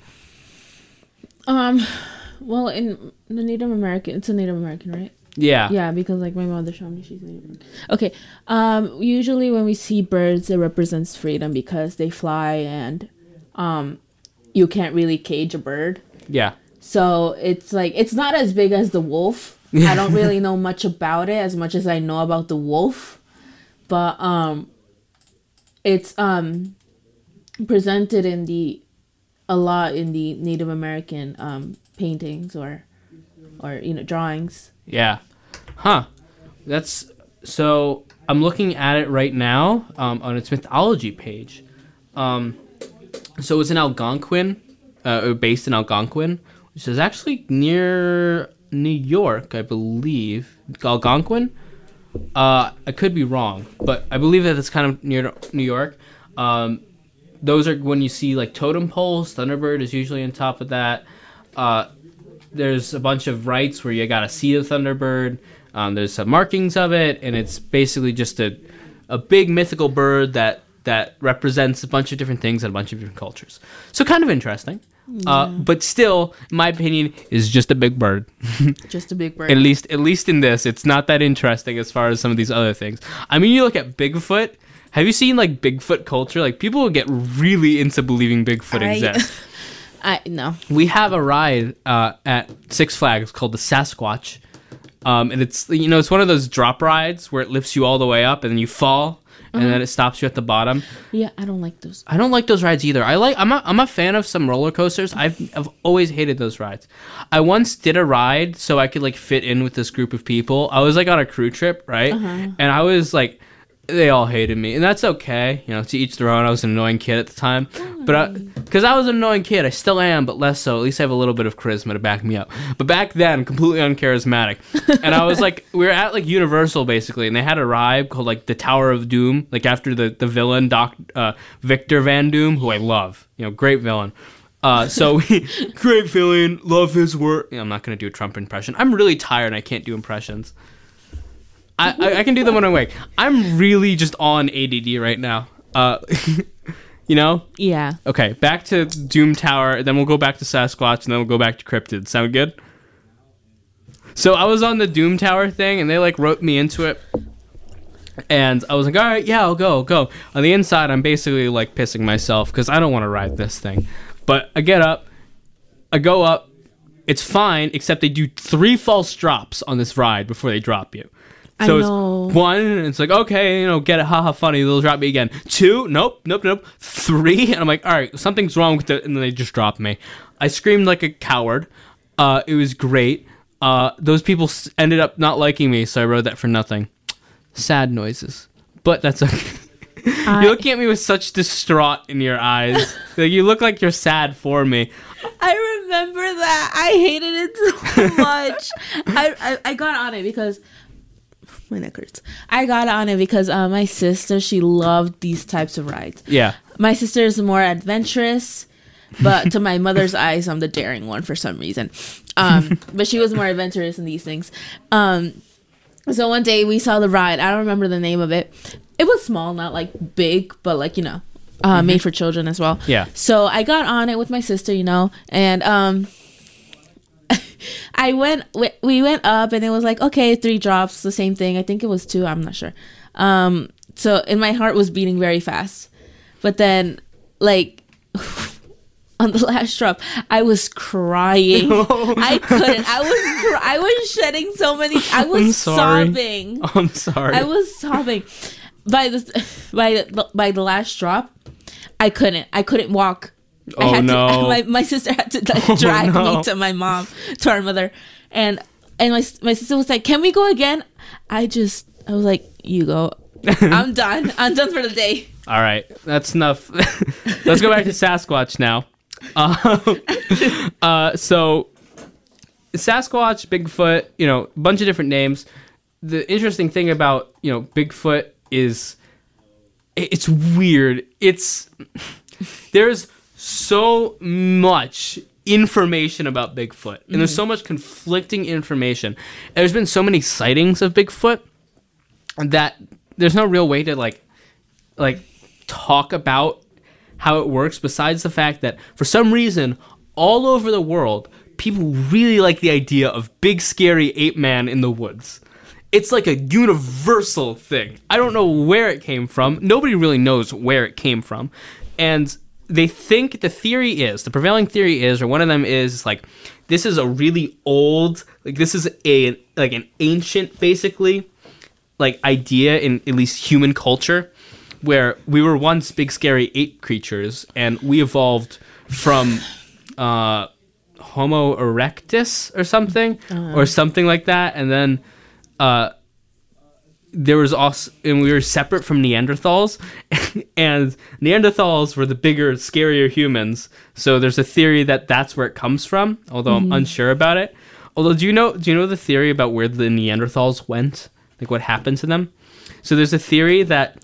um, well, in the Native American, it's a Native American, right? Yeah. Yeah, because like my mother showed me, she's Native American. Okay. Um, usually when we see birds, it represents freedom because they fly and, um, you can't really cage a bird. Yeah. So it's like it's not as big as the wolf. I don't really know much about it as much as I know about the wolf, but um, it's um presented in the a lot in the Native American um paintings or or you know drawings. Yeah. Huh. That's so. I'm looking at it right now um, on its mythology page. Um, so it's in Algonquin, uh, or based in Algonquin, which is actually near New York, I believe. Algonquin. Uh, I could be wrong, but I believe that it's kind of near New York. Um, those are when you see like totem poles. Thunderbird is usually on top of that. Uh, there's a bunch of rites where you got to see a Thunderbird. Um, there's some markings of it, and it's basically just a a big mythical bird that that represents a bunch of different things and a bunch of different cultures. So kind of interesting. Yeah. Uh, but still, in my opinion, is just a big bird. Just a big bird. At least, at least in this, it's not that interesting as far as some of these other things. I mean, you look at Bigfoot. Have you seen like Bigfoot culture? Like people will get really into believing Bigfoot I, exists. I no. We have a ride uh, at Six Flags called the Sasquatch, um, and it's you know it's one of those drop rides where it lifts you all the way up and then you fall. And uh-huh. then it stops you at the bottom. Yeah, I don't like those. I don't like those rides either. I like. I'm a. I'm a fan of some roller coasters. I've. I've always hated those rides. I once did a ride so I could like fit in with this group of people. I was like on a crew trip, right? Uh-huh. And I was like, they all hated me, and that's okay. You know, to each their own. I was an annoying kid at the time, oh. but because I, I was an annoying kid, I still am, but less so. At least I have a little bit of charisma to back me up. But back then, completely uncharismatic. And I was like, we were at like Universal basically, and they had a ride called like the Tower of Doom, like after the the villain Doc uh, Victor Van Doom, who I love. You know, great villain. Uh, so we, great villain, love his work. You know, I'm not gonna do a Trump impression. I'm really tired and I can't do impressions. I, I, I can do them when I'm awake. I'm really just on A D D right now. Uh, you know? Yeah. Okay, back to Doom Tower, then we'll go back to Sasquatch, and then we'll go back to Cryptid. Sound good? So I was on the Doom Tower thing, and they, like, wrote me into it. And I was like, all right, yeah, I'll go, I'll go. On the inside, I'm basically, like, pissing myself, because I don't want to ride this thing. But I get up, I go up, it's fine, except they do three false drops on this ride before they drop you. So it's one, and it's like, okay, you know, get it, haha, funny, they'll drop me again. Two, nope, nope, nope. Three, and I'm like, all right, something's wrong with it, and then they just dropped me. I screamed like a coward. Uh, it was great. Uh, those people s- ended up not liking me, so I rode that for nothing. Sad noises, but that's okay. I... You're looking at me with such distraught in your eyes. Like, you look like you're sad for me. I remember that. I hated it so much. I, I I got on it because... My neck hurts. I got on it because uh, my sister, she loved these types of rides. Yeah. My sister is more adventurous, but to my mother's eyes, I'm the daring one for some reason. Um, but she was more adventurous in these things. Um, so one day we saw the ride. I don't remember the name of it. It was small, not like big, but like, you know, uh, mm-hmm. made for children as well. Yeah. So I got on it with my sister, you know, and... Um, I went, we went up and it was like, okay, three drops, the same thing. I think it was two. I'm not sure. Um, so, and my heart was beating very fast. But then, like, on the last drop, I was crying. I couldn't. I was, cr- I was shedding so many, I was I'm sorry. sobbing. I'm sorry. I was sobbing. By the, by the, by the last drop, I couldn't. I couldn't walk. Oh, I had no. To, my, my sister had to like, Oh, drag no. me to my mom, to our mother. And and my my sister was like, can we go again? I just, I was like, you go. I'm done. I'm done for the day. All right. That's enough. Let's go back to Sasquatch now. Uh, uh, so Sasquatch, Bigfoot, you know, a bunch of different names. The interesting thing about, you know, Bigfoot is it's weird. It's there's so much information about Bigfoot, and there's so much conflicting information. And there's been so many sightings of Bigfoot that there's no real way to like like talk about how it works, besides the fact that for some reason all over the world people really like the idea of big scary ape man in the woods. It's like a universal thing. I don't know where it came from. Nobody really knows where it came from. And they think the theory is, the prevailing theory is, or one of them is, like, this is a really old, like, this is a, like, an ancient, basically, like, idea in at least human culture, where we were once big, scary ape creatures, and we evolved from, uh, Homo erectus or something, uh-huh. or something like that, and then, uh, there was also, and we were separate from Neanderthals, and Neanderthals were the bigger, scarier humans. So there's a theory that that's where it comes from, although mm-hmm. I'm unsure about it. Although, do you know do you know the theory about where the Neanderthals went? Like what happened to them? So there's a theory that,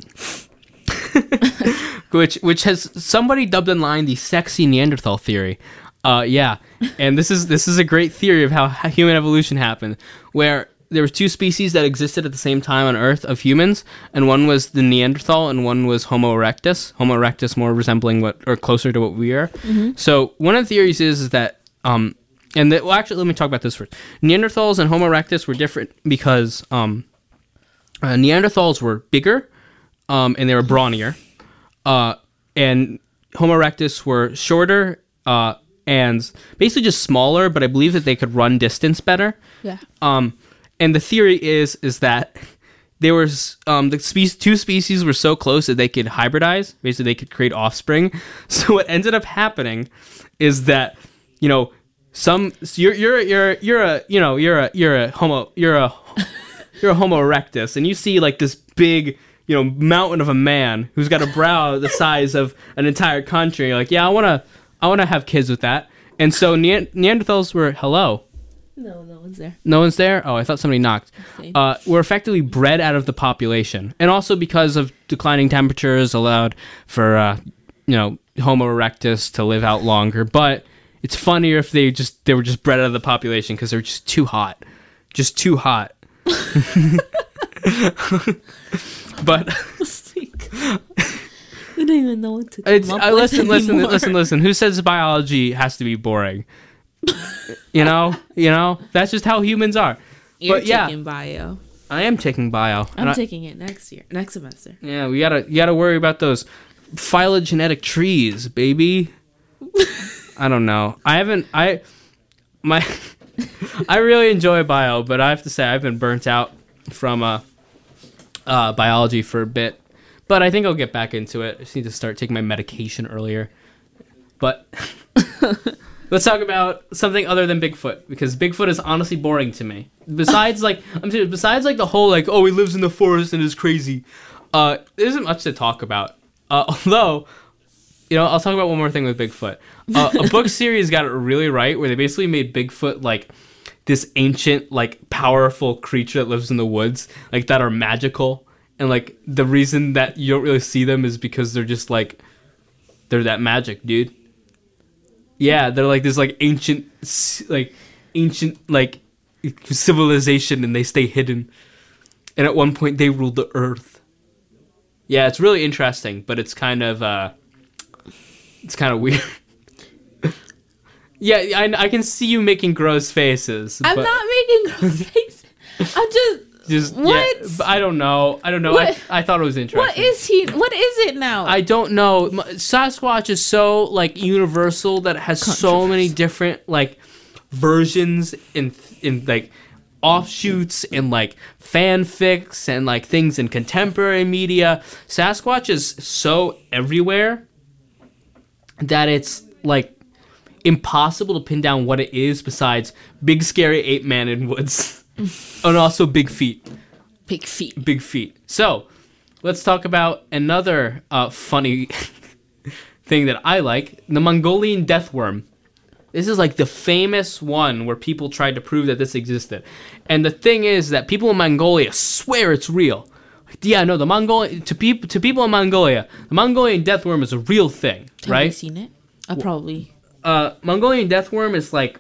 which which has somebody dubbed online the sexy Neanderthal theory. Uh, yeah, and this is this is a great theory of how human evolution happened, where there was two species that existed at the same time on Earth of humans, and one was the Neanderthal and one was Homo erectus. Homo erectus more resembling what or closer to what we are. Mm-hmm. So one of the theories is, is that um and the, well actually let me talk about this first. Neanderthals and Homo erectus were different because um uh, Neanderthals were bigger um and they were brawnier, uh and Homo erectus were shorter uh and basically just smaller, but I believe that they could run distance better. Yeah. Um, and the theory is is that there was um the species two species were so close that they could hybridize. Basically, they could create offspring. So what ended up happening is that you know some so you're you're you're you're a you know you're a you're a homo you're a you're a Homo erectus, and you see like this big you know mountain of a man who's got a brow the size of an entire country. You're like, yeah, I wanna. I want to have kids with that. And so ne- Neanderthals were, hello? No, no one's there. No one's there? Oh, I thought somebody knocked. Uh, were effectively bred out of the population. And also because of declining temperatures allowed for, uh, you know, Homo erectus to live out longer. But it's funnier if they just they were just bred out of the population because they're just too hot. Just too hot. But... We don't even know what to it's, come uh, up listen, with listen, anymore. listen, listen. Who says biology has to be boring? you know, you know. That's just how humans are. You're but yeah, taking bio. I am taking bio. I'm I, taking it next year, next semester. Yeah, we gotta, you gotta worry about those phylogenetic trees, baby. I don't know. I haven't. I my. I really enjoy bio, but I have to say I've been burnt out from uh, uh biology for a bit. But I think I'll get back into it. I just need to start taking my medication earlier. But let's talk about something other than Bigfoot, because Bigfoot is honestly boring to me. Besides, like, I'm serious, besides like the whole like, oh, he lives in the forest and is crazy. Uh, there isn't much to talk about. Uh, although, you know, I'll talk about one more thing with Bigfoot. Uh, a book series got it really right, where they basically made Bigfoot like this ancient, like, powerful creature that lives in the woods, like that are magical. And, like, the reason that you don't really see them is because they're just, like, they're that magic, dude. Yeah, they're, like, this, like, ancient, like, ancient, like, civilization, and they stay hidden. And at one point, they ruled the earth. Yeah, it's really interesting, but it's kind of, uh, it's kind of weird. Yeah, I, I can see you making gross faces. I'm but not making gross faces. I'm just... Just what? Yeah, but I don't know. I don't know. I, I thought it was interesting. What is he? What is it now? I don't know. Sasquatch is so like universal that it has so many different like versions in in like offshoots and like fanfics and like things in contemporary media. Sasquatch is so everywhere that it's like impossible to pin down what it is besides big scary ape man in woods. And also big feet. Big feet. Big feet. So, let's talk about another uh, funny thing that I like. The Mongolian death worm. This is like the famous one where people tried to prove that this existed. And the thing is that people in Mongolia swear it's real. Like, yeah, no, the Mongolian to people to people in Mongolia, the Mongolian death worm is a real thing, Have right? you seen it? I probably. Uh, Mongolian death worm is like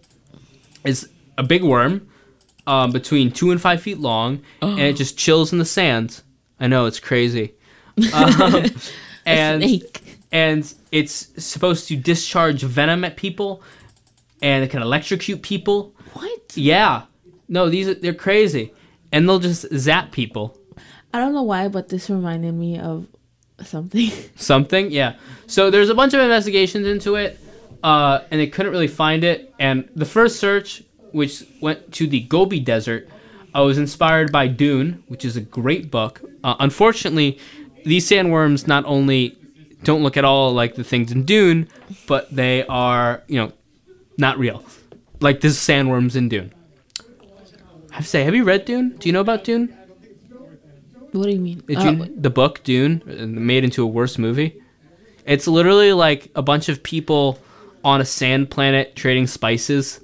is a big worm. Um, between two and five feet long, oh. and it just chills in the sand. I know, it's crazy. Um, and snake. And it's supposed to discharge venom at people, and it can electrocute people. What? Yeah. No, these are, they're crazy, and they'll just zap people. I don't know why, but this reminded me of something. Something, yeah. So there's a bunch of investigations into it, uh, and they couldn't really find it. And the first search, which went to the Gobi Desert, I was inspired by Dune, which is a great book. Uh, unfortunately, these sandworms not only don't look at all like the things in Dune, but they are, you know, not real. Like this sandworms in Dune. I have to say, have you read Dune? Do you know about Dune? What do you mean? Did Uh, you, the book Dune, made into a worse movie. It's literally like a bunch of people on a sand planet trading spices.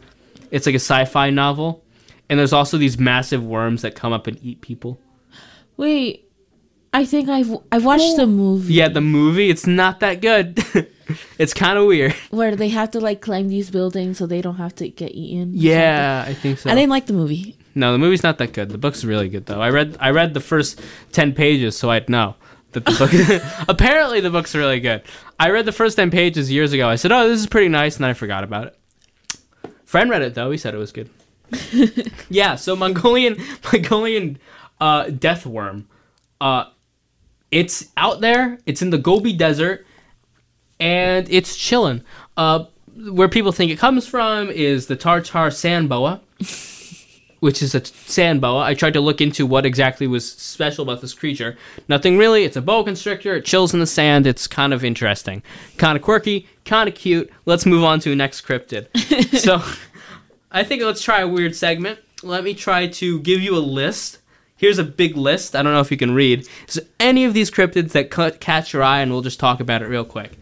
It's like a sci-fi novel. And there's also these massive worms that come up and eat people. Wait, I think I've I watched the movie. Yeah, the movie, it's not that good. It's kind of weird. Where they have to like climb these buildings so they don't have to get eaten. Yeah, I think so. I didn't like the movie. No, the movie's not that good. The book's really good though. I read I read the first ten pages so I'd know that the book apparently the book's really good. I read the first ten pages years ago. I said, "Oh, this is pretty nice," and then I forgot about it. Friend read it though. He said it was good. Yeah, so Mongolian Mongolian uh, death worm. Uh, it's out there. It's in the Gobi Desert, and it's chilling. Uh, where people think it comes from is the Tartar sand boa, which is a t- sand boa. I tried to look into what exactly was special about this creature. Nothing really. It's a boa constrictor. It chills in the sand. It's kind of interesting, kind of quirky, kind of cute. Let's move on to the next cryptid. So. I think let's try a weird segment. Let me try to give you a list. Here's a big list. I don't know if you can read. Is there any of these cryptids that c- catch your eye, and we'll just talk about it real quick?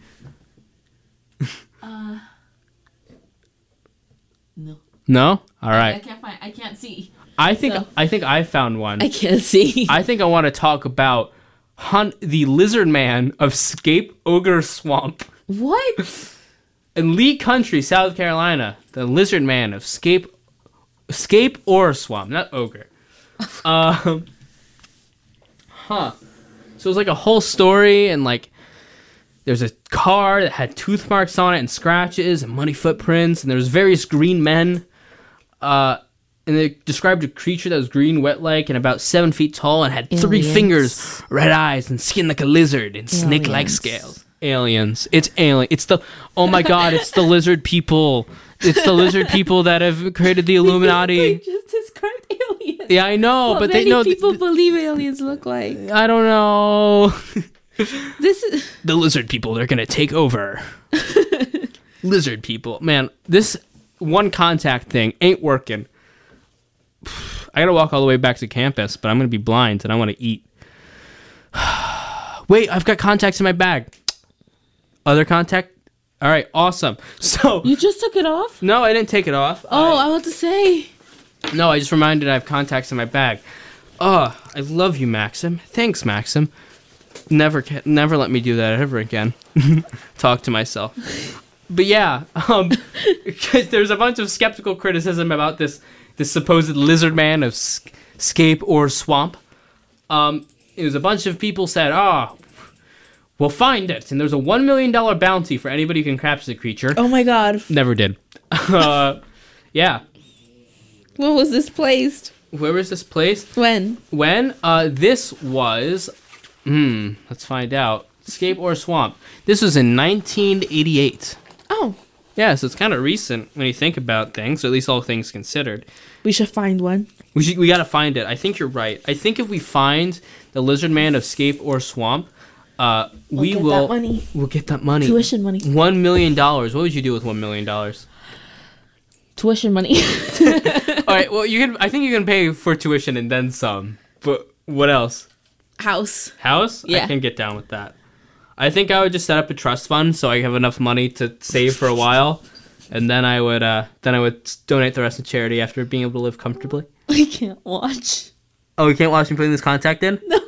Uh, no. No? All right. I, I can't find. I can't see. I think So. I think I found one. I can't see. I think I want to talk about hunt the lizard man of Scape Ogre Swamp. What? In Lee Country, South Carolina, the lizard man of Scape Scape or Swamp, not Ogre. Um, huh. So it was like a whole story, and like there's a car that had tooth marks on it and scratches and muddy footprints, and there's various green men. Uh, and they described a creature that was green, wet-like, and about seven feet tall, and had three Aliens. fingers, red eyes, and skin like a lizard, and snake-like Aliens. scales. Aliens. It's alien. It's the. Oh my God! It's the lizard people. It's the lizard people that have created the They Illuminati. just described aliens. Yeah, I know, What but many they know. people believe aliens look like. I don't know. This is The lizard people. They're gonna take over. Lizard people. Man, this one contact thing ain't working. I gotta walk all the way back to campus, but I'm gonna be blind and I want to eat. Wait, I've got contacts in my bag. Other contact? All right, awesome. So, you just took it off. no, I didn't take it off. Oh, I, I want to say. no, I just reminded I have contacts in my bag. Oh, I love you, Maxim. Thanks, Maxim. Never, ca- never let me do that ever again. Talk to myself. But yeah, um, 'cause there's a bunch of skeptical criticism about this, this supposed lizard man of S- Scape or Swamp. Um, it was a bunch of people said, "Ah, oh, we'll find it, and there's a one million dollar bounty for anybody who can capture the creature." Oh my God. Never did. uh, yeah. When was this placed? Where was this placed? When? When? Uh, this was. Hmm. Let's find out. Scape or Swamp. This was in nineteen eighty-eight. Oh, Yeah, so it's kind of recent when you think about things, or at least all things considered. we should find one. We should, we gotta find it. I think you're right. I think if we find the lizard man of Scape or Swamp, uh, We'll we get will. that money. We'll get that money. Tuition money. One million dollars. What would you do with one million dollars? Tuition money. All right. Well, you can. I think you can pay for tuition and then some. But what else? House. House? I Yeah. can get down with that. I think I would just set up a trust fund so I have enough money to save for a while, and then I would. Uh, then I would donate the rest to charity after being able to live comfortably. I can't watch. Oh, you can't watch me putting this contact in? No.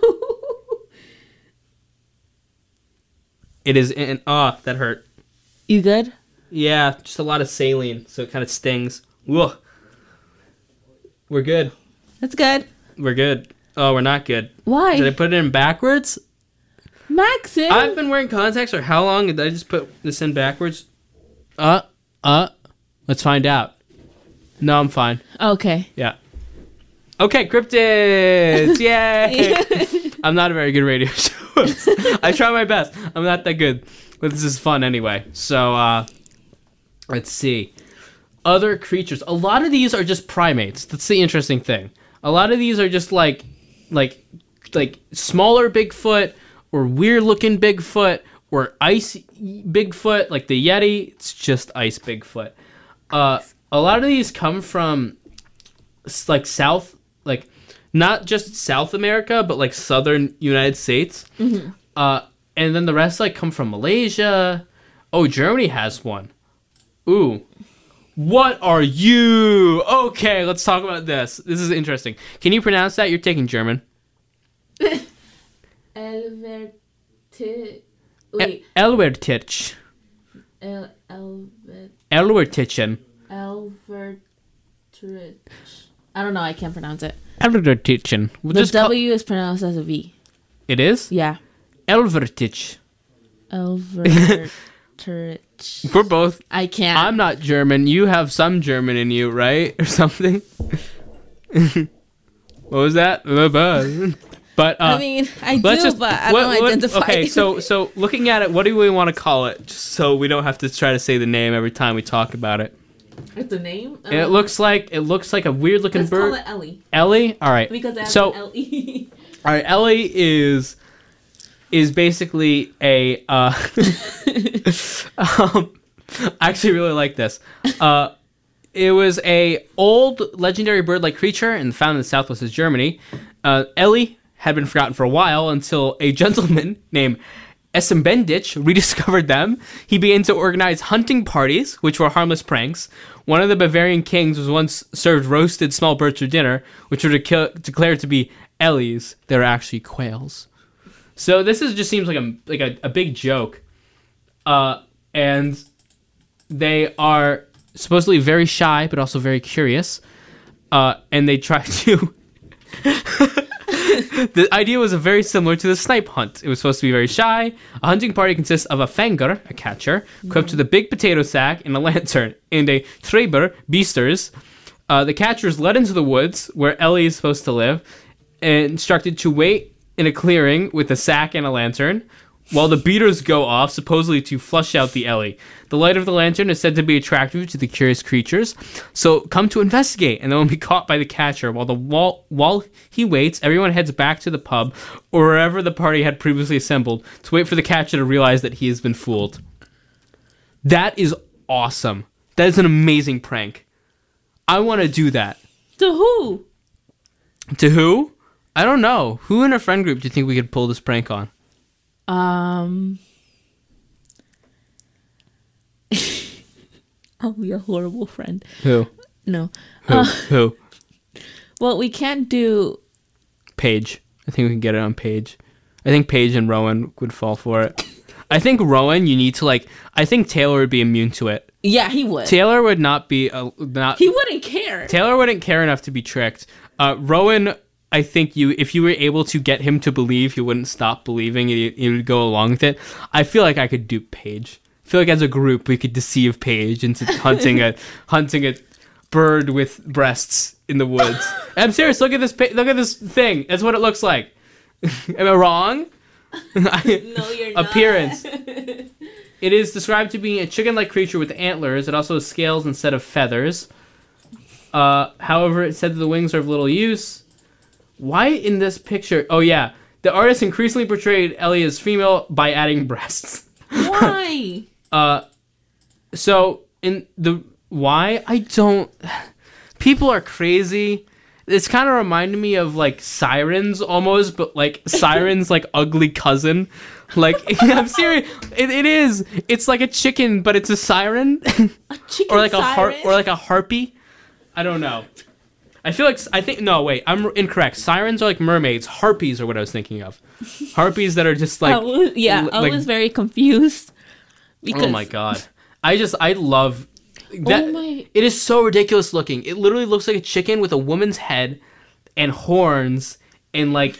It is in. Oh, that hurt. You good? Yeah, just a lot of saline, so it kind of stings. Whoa. We're good. That's good. We're good. Oh, we're not good. Why? Did I put it in backwards? Maxim. I've been wearing contacts for how long? Did I just put this in backwards? Uh, uh. Let's find out. No, I'm fine. Okay. Yeah. Okay, cryptids! Yay! I'm not a very good radio host. I try my best. I'm not that good. But this is fun anyway. So, uh, let's see. Other creatures. A lot of these are just primates. That's the interesting thing. A lot of these are just like, like, like smaller Bigfoot or weird-looking Bigfoot or ice Bigfoot, like the Yeti. It's just ice Bigfoot. Uh, a lot of these come from s- like South, like not just South America, but like Southern United States. Mm-hmm. Uh, and then the rest like come from Malaysia. Oh, Germany has one. Ooh, What are you? Okay, let's talk about this. This is interesting. Can you pronounce that? You're taking German. Elverti. Wait. Elvertich. El Elvert. Elvertichen. Elvertrich. I don't know. I can't pronounce it. Elvertichen. We'll The just call- W is pronounced as a V. It is? Yeah. Elvertich. Elvertrich. We're both. I can't. I'm not German. You have some German in you, right? Or something. What was that? But uh, I mean, I do, let's just, but I what- don't what- identify. Okay, so so looking at it, what do we want to call it? Just so we don't have to try to say the name every time we talk about it. It's the name. And it looks like it looks like a weird looking Let's bird. call it Ellie Ellie. All right. because it has so an L E. all right, Ellie is is basically a. Uh, um, I actually really like this. Uh, it was a old legendary bird-like creature and found in the southwest of Germany. Uh, Ellie had been forgotten for a while until a gentleman named Essenbendich rediscovered them. He began to organize hunting parties, which were harmless pranks. One of the Bavarian kings was once served roasted small birds for dinner, which were deca- declared to be Ellie's. They're actually quails. So this is just seems like a like a, a big joke, uh, and they are supposedly very shy, but also very curious, uh, and they try to. The idea was very similar to the snipe hunt. It was supposed to be very shy. A hunting party consists of a fanger, a catcher, equipped with a big potato sack and a lantern, and a Treiber, beasters. Uh, the catcher is led into the woods, where Ellie is supposed to live, and instructed to wait in a clearing with a sack and a lantern, while the beaters go off, supposedly to flush out the Ellie. The light of the lantern is said to be attractive to the curious creatures, so come to investigate, and they will be caught by the catcher. While the while, while he waits, everyone heads back to the pub, or wherever the party had previously assembled, to wait for the catcher to realize that he has been fooled. That is awesome. That is an amazing prank. I want to do that. To who? To who? I don't know. Who in our friend group do you think we could pull this prank on? Um, I'll be a horrible friend. Who? No. Who? Uh, Who? well, we can't do. Paige. I think we can get it on Paige. I think Paige and Rowan would fall for it. I think Rowan, you need to like. I think Taylor would be immune to it. Yeah, he would. Taylor would not be uh, not. He wouldn't care. Taylor wouldn't care enough to be tricked. Uh, Rowan, I think you, if you were able to get him to believe, he wouldn't stop believing. He, he would go along with it. I feel like I could dupe Paige. I feel like as a group we could deceive Paige into hunting a hunting a bird with breasts in the woods. I'm serious. Look at this. Pa- look at this thing. That's what it looks like. Am I wrong? No, you're not. Appearance. It is described to be a chicken-like creature with antlers. It also has scales instead of feathers. Uh, however, it said that the wings are of little use. Why in this picture? Oh yeah, the artist increasingly portrayed Ellie as female by adding breasts. Why? uh, so in the why I don't. People are crazy. It's kind of reminded me of like Sirens almost, but like Sirens like ugly cousin. Like I'm serious, it, it is. It's like a chicken, but it's a siren, A chicken or like a har- siren? or like a harpy. I don't know. I feel like I think no wait I'm incorrect. Sirens are like mermaids. Harpies are what I was thinking of. Harpies that are just like I was, yeah, l- I like- was very confused. Because oh my god! I just I love that. Oh my- It is so ridiculous looking. It literally looks like a chicken with a woman's head and horns and like.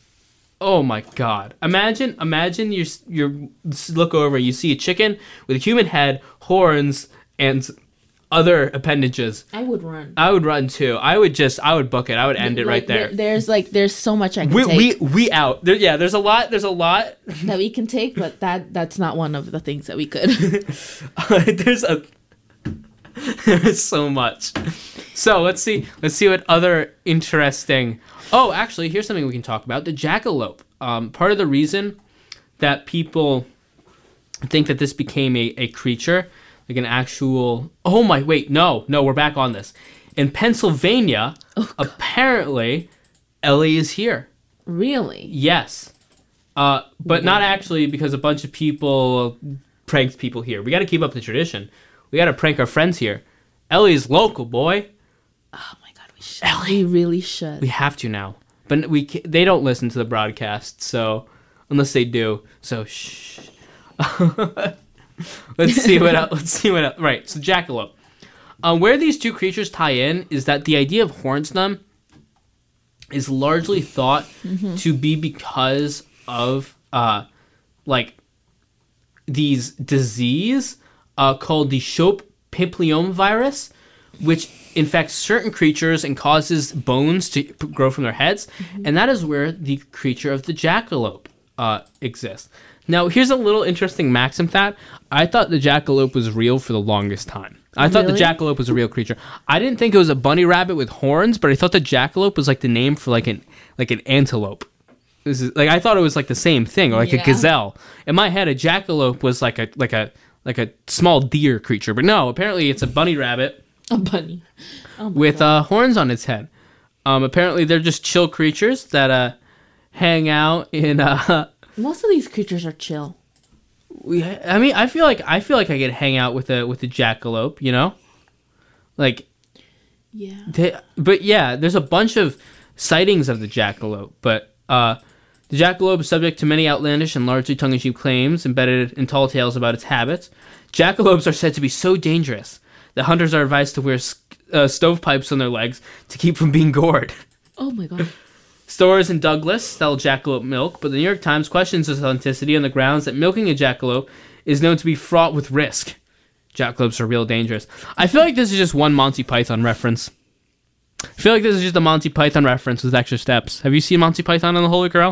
Oh my god! Imagine, imagine you you look over, you see a chicken with a human head, horns, and other appendages. I would run. I would run too. I would just, I would book it. I would end it Like, right there. There's like there's so much I can We take we we out. There, yeah, there's a lot. There's a lot. that we can take, but that that's not one of the things that we could. there's a there's so much. So let's see. Let's see what other interesting. Oh, actually, here's something we can talk about: the jackalope. Um, part of the reason that people think that this became a, a creature, like an actual. Oh my! Wait, no, no, we're back on this. In Pennsylvania, Oh, apparently, Ellie is here. Really? Yes, uh, but not actually because a bunch of people pranked people here. We got to keep up the tradition. We got to prank our friends here. Ellie's local, boy. Oh my god, we should. Ellie. We really should. We have to now. But we ca- they don't listen to the broadcast, so unless they do. So shh. let's see what else. Let's see what else. Right. So jackalope. Uh, where these two creatures tie in is that the idea of hornsnum is largely thought mm-hmm. to be because of uh, like these disease uh, called the Shope Piplium virus, which infects certain creatures and causes bones to p- grow from their heads, mm-hmm. and that is where the creature of the jackalope uh, exists. Now, here's a little interesting maxim fact. I thought the jackalope was real for the longest time. I thought really? the jackalope was a real creature. I didn't think it was a bunny rabbit with horns, but I thought the jackalope was like the name for like an like an antelope. This is like I thought it was like the same thing, or like yeah. a gazelle. In my head, a jackalope was like a like a like a small deer creature, but no, apparently it's a bunny rabbit. A bunny oh with uh, horns on its head. Um, apparently they're just chill creatures that uh hang out in. Uh, Most of these creatures are chill. We, I mean, I feel like I feel like I could hang out with a with a jackalope, you know, like, yeah. They, but yeah, there's a bunch of sightings of the jackalope, but uh, the jackalope is subject to many outlandish and largely tongue-in-cheek claims embedded in tall tales about its habits. Jackalopes are said to be so dangerous that hunters are advised to wear uh, stovepipes on their legs to keep from being gored. Oh my god. Stores in Douglas sell jackalope milk, but the New York Times questions its authenticity on the grounds that milking a jackalope is known to be fraught with risk. Jackalopes are real dangerous. I feel like this is just one Monty Python reference. I feel like this is just a Monty Python reference with extra steps. Have you seen Monty Python and the Holy Grail?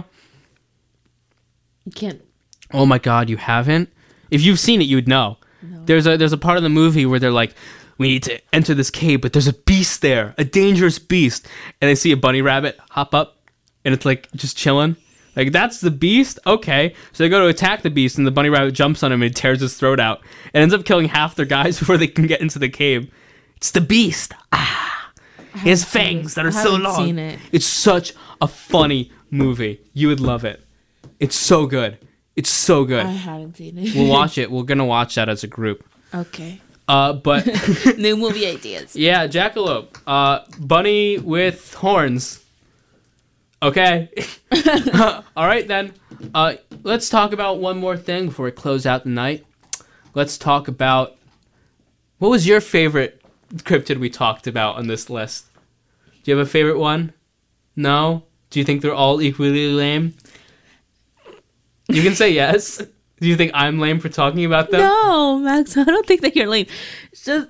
You can't. Oh my god, you haven't? If you've seen it, you would know. No. There's a there's a part of the movie where they're like, we need to enter this cave, but there's a beast there, a dangerous beast. And they see a bunny rabbit hop up. And it's like just chilling. Like, that's the beast? Okay. So they go to attack the beast, and the bunny rabbit jumps on him and tears his throat out. And ends up killing half their guys before they can get into the cave. It's the beast. Ah. His fangs that are so long. Seen it. It's such a funny movie. You would love it. It's so good. It's so good. I haven't seen it. We'll watch it. We're going to watch that as a group. Okay. Uh, but... New movie ideas. Yeah, jackalope. Uh, bunny with horns. Okay. All right, then. Uh, let's talk about one more thing before we close out the night. Let's talk about... What was your favorite cryptid we talked about on this list? Do you have a favorite one? No? Do you think they're all equally lame? You can say yes. Do you think I'm lame for talking about them? No, Max, I don't think that you're lame. It's just...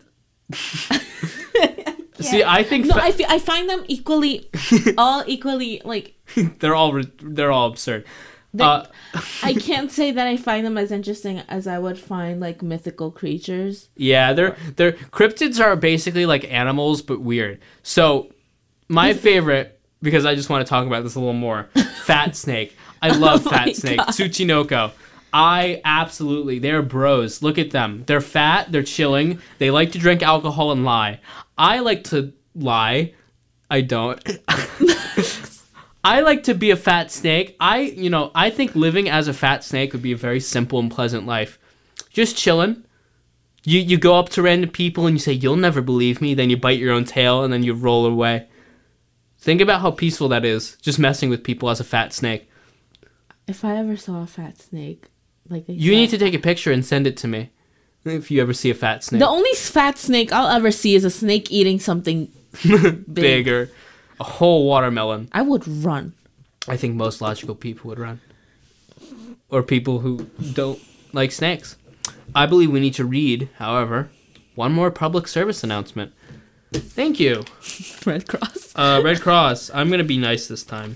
See, I think no, fa- I, f- I find them equally, all equally like they're all re- they're all absurd. Uh, I can't say that I find them as interesting as I would find like mythical creatures. Yeah, they're they're cryptids are basically like animals but weird. So my favorite, because I just want to talk about this a little more, fat snake. I love oh fat snake. God. Tsuchinoko. I absolutely, they're bros. Look at them. They're fat, they're chilling, they like to drink alcohol and lie. I like to lie. I don't. I like to be a fat snake. I, you know, I think living as a fat snake would be a very simple and pleasant life. Just chilling. You you go up to random people and you say, you'll never believe me. Then you bite your own tail and then you roll away. Think about how peaceful that is, just messing with people as a fat snake. If I ever saw a fat snake, like I You said, need to take a picture and send it to me. If you ever see a fat snake. The only fat snake I'll ever see is a snake eating something big. Bigger. A whole watermelon. I would run. I think most logical people would run. Or people who don't like snakes. I believe we need to read, however, one more public service announcement. Thank you. Red Cross. Uh, Red Cross. I'm going to be nice this time.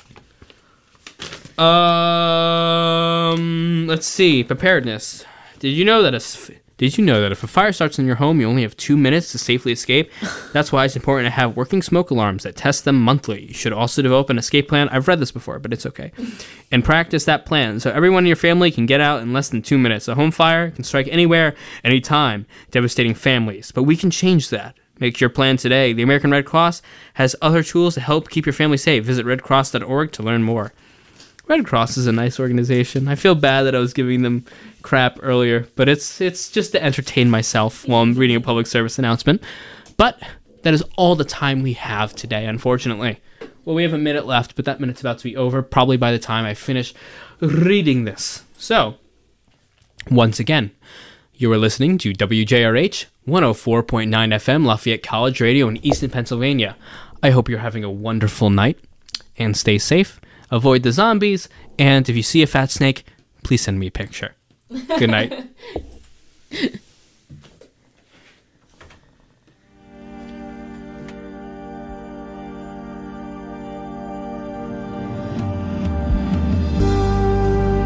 Um, let's see. Preparedness. Did you know that a did you know that if a fire starts in your home, you only have two minutes to safely escape? That's why it's important to have working smoke alarms that test them monthly. You should also develop an escape plan. I've read this before, but it's okay. And practice that plan so everyone in your family can get out in less than two minutes. A home fire can strike anywhere, anytime, devastating families. But we can change that. Make your plan today. The American Red Cross has other tools to help keep your family safe. Visit red cross dot org to learn more. Red Cross is a nice organization. I feel bad that I was giving them crap earlier, but it's it's just to entertain myself while I'm reading a public service announcement. But that is all the time we have today, unfortunately. Well, we have a minute left, but that minute's about to be over, probably by the time I finish reading this. So, once again, you are listening to W J R H one oh four point nine F M Lafayette College Radio in Easton, Pennsylvania. I hope you're having a wonderful night, and stay safe, avoid the zombies, and if you see a fat snake, please send me a picture. Good night.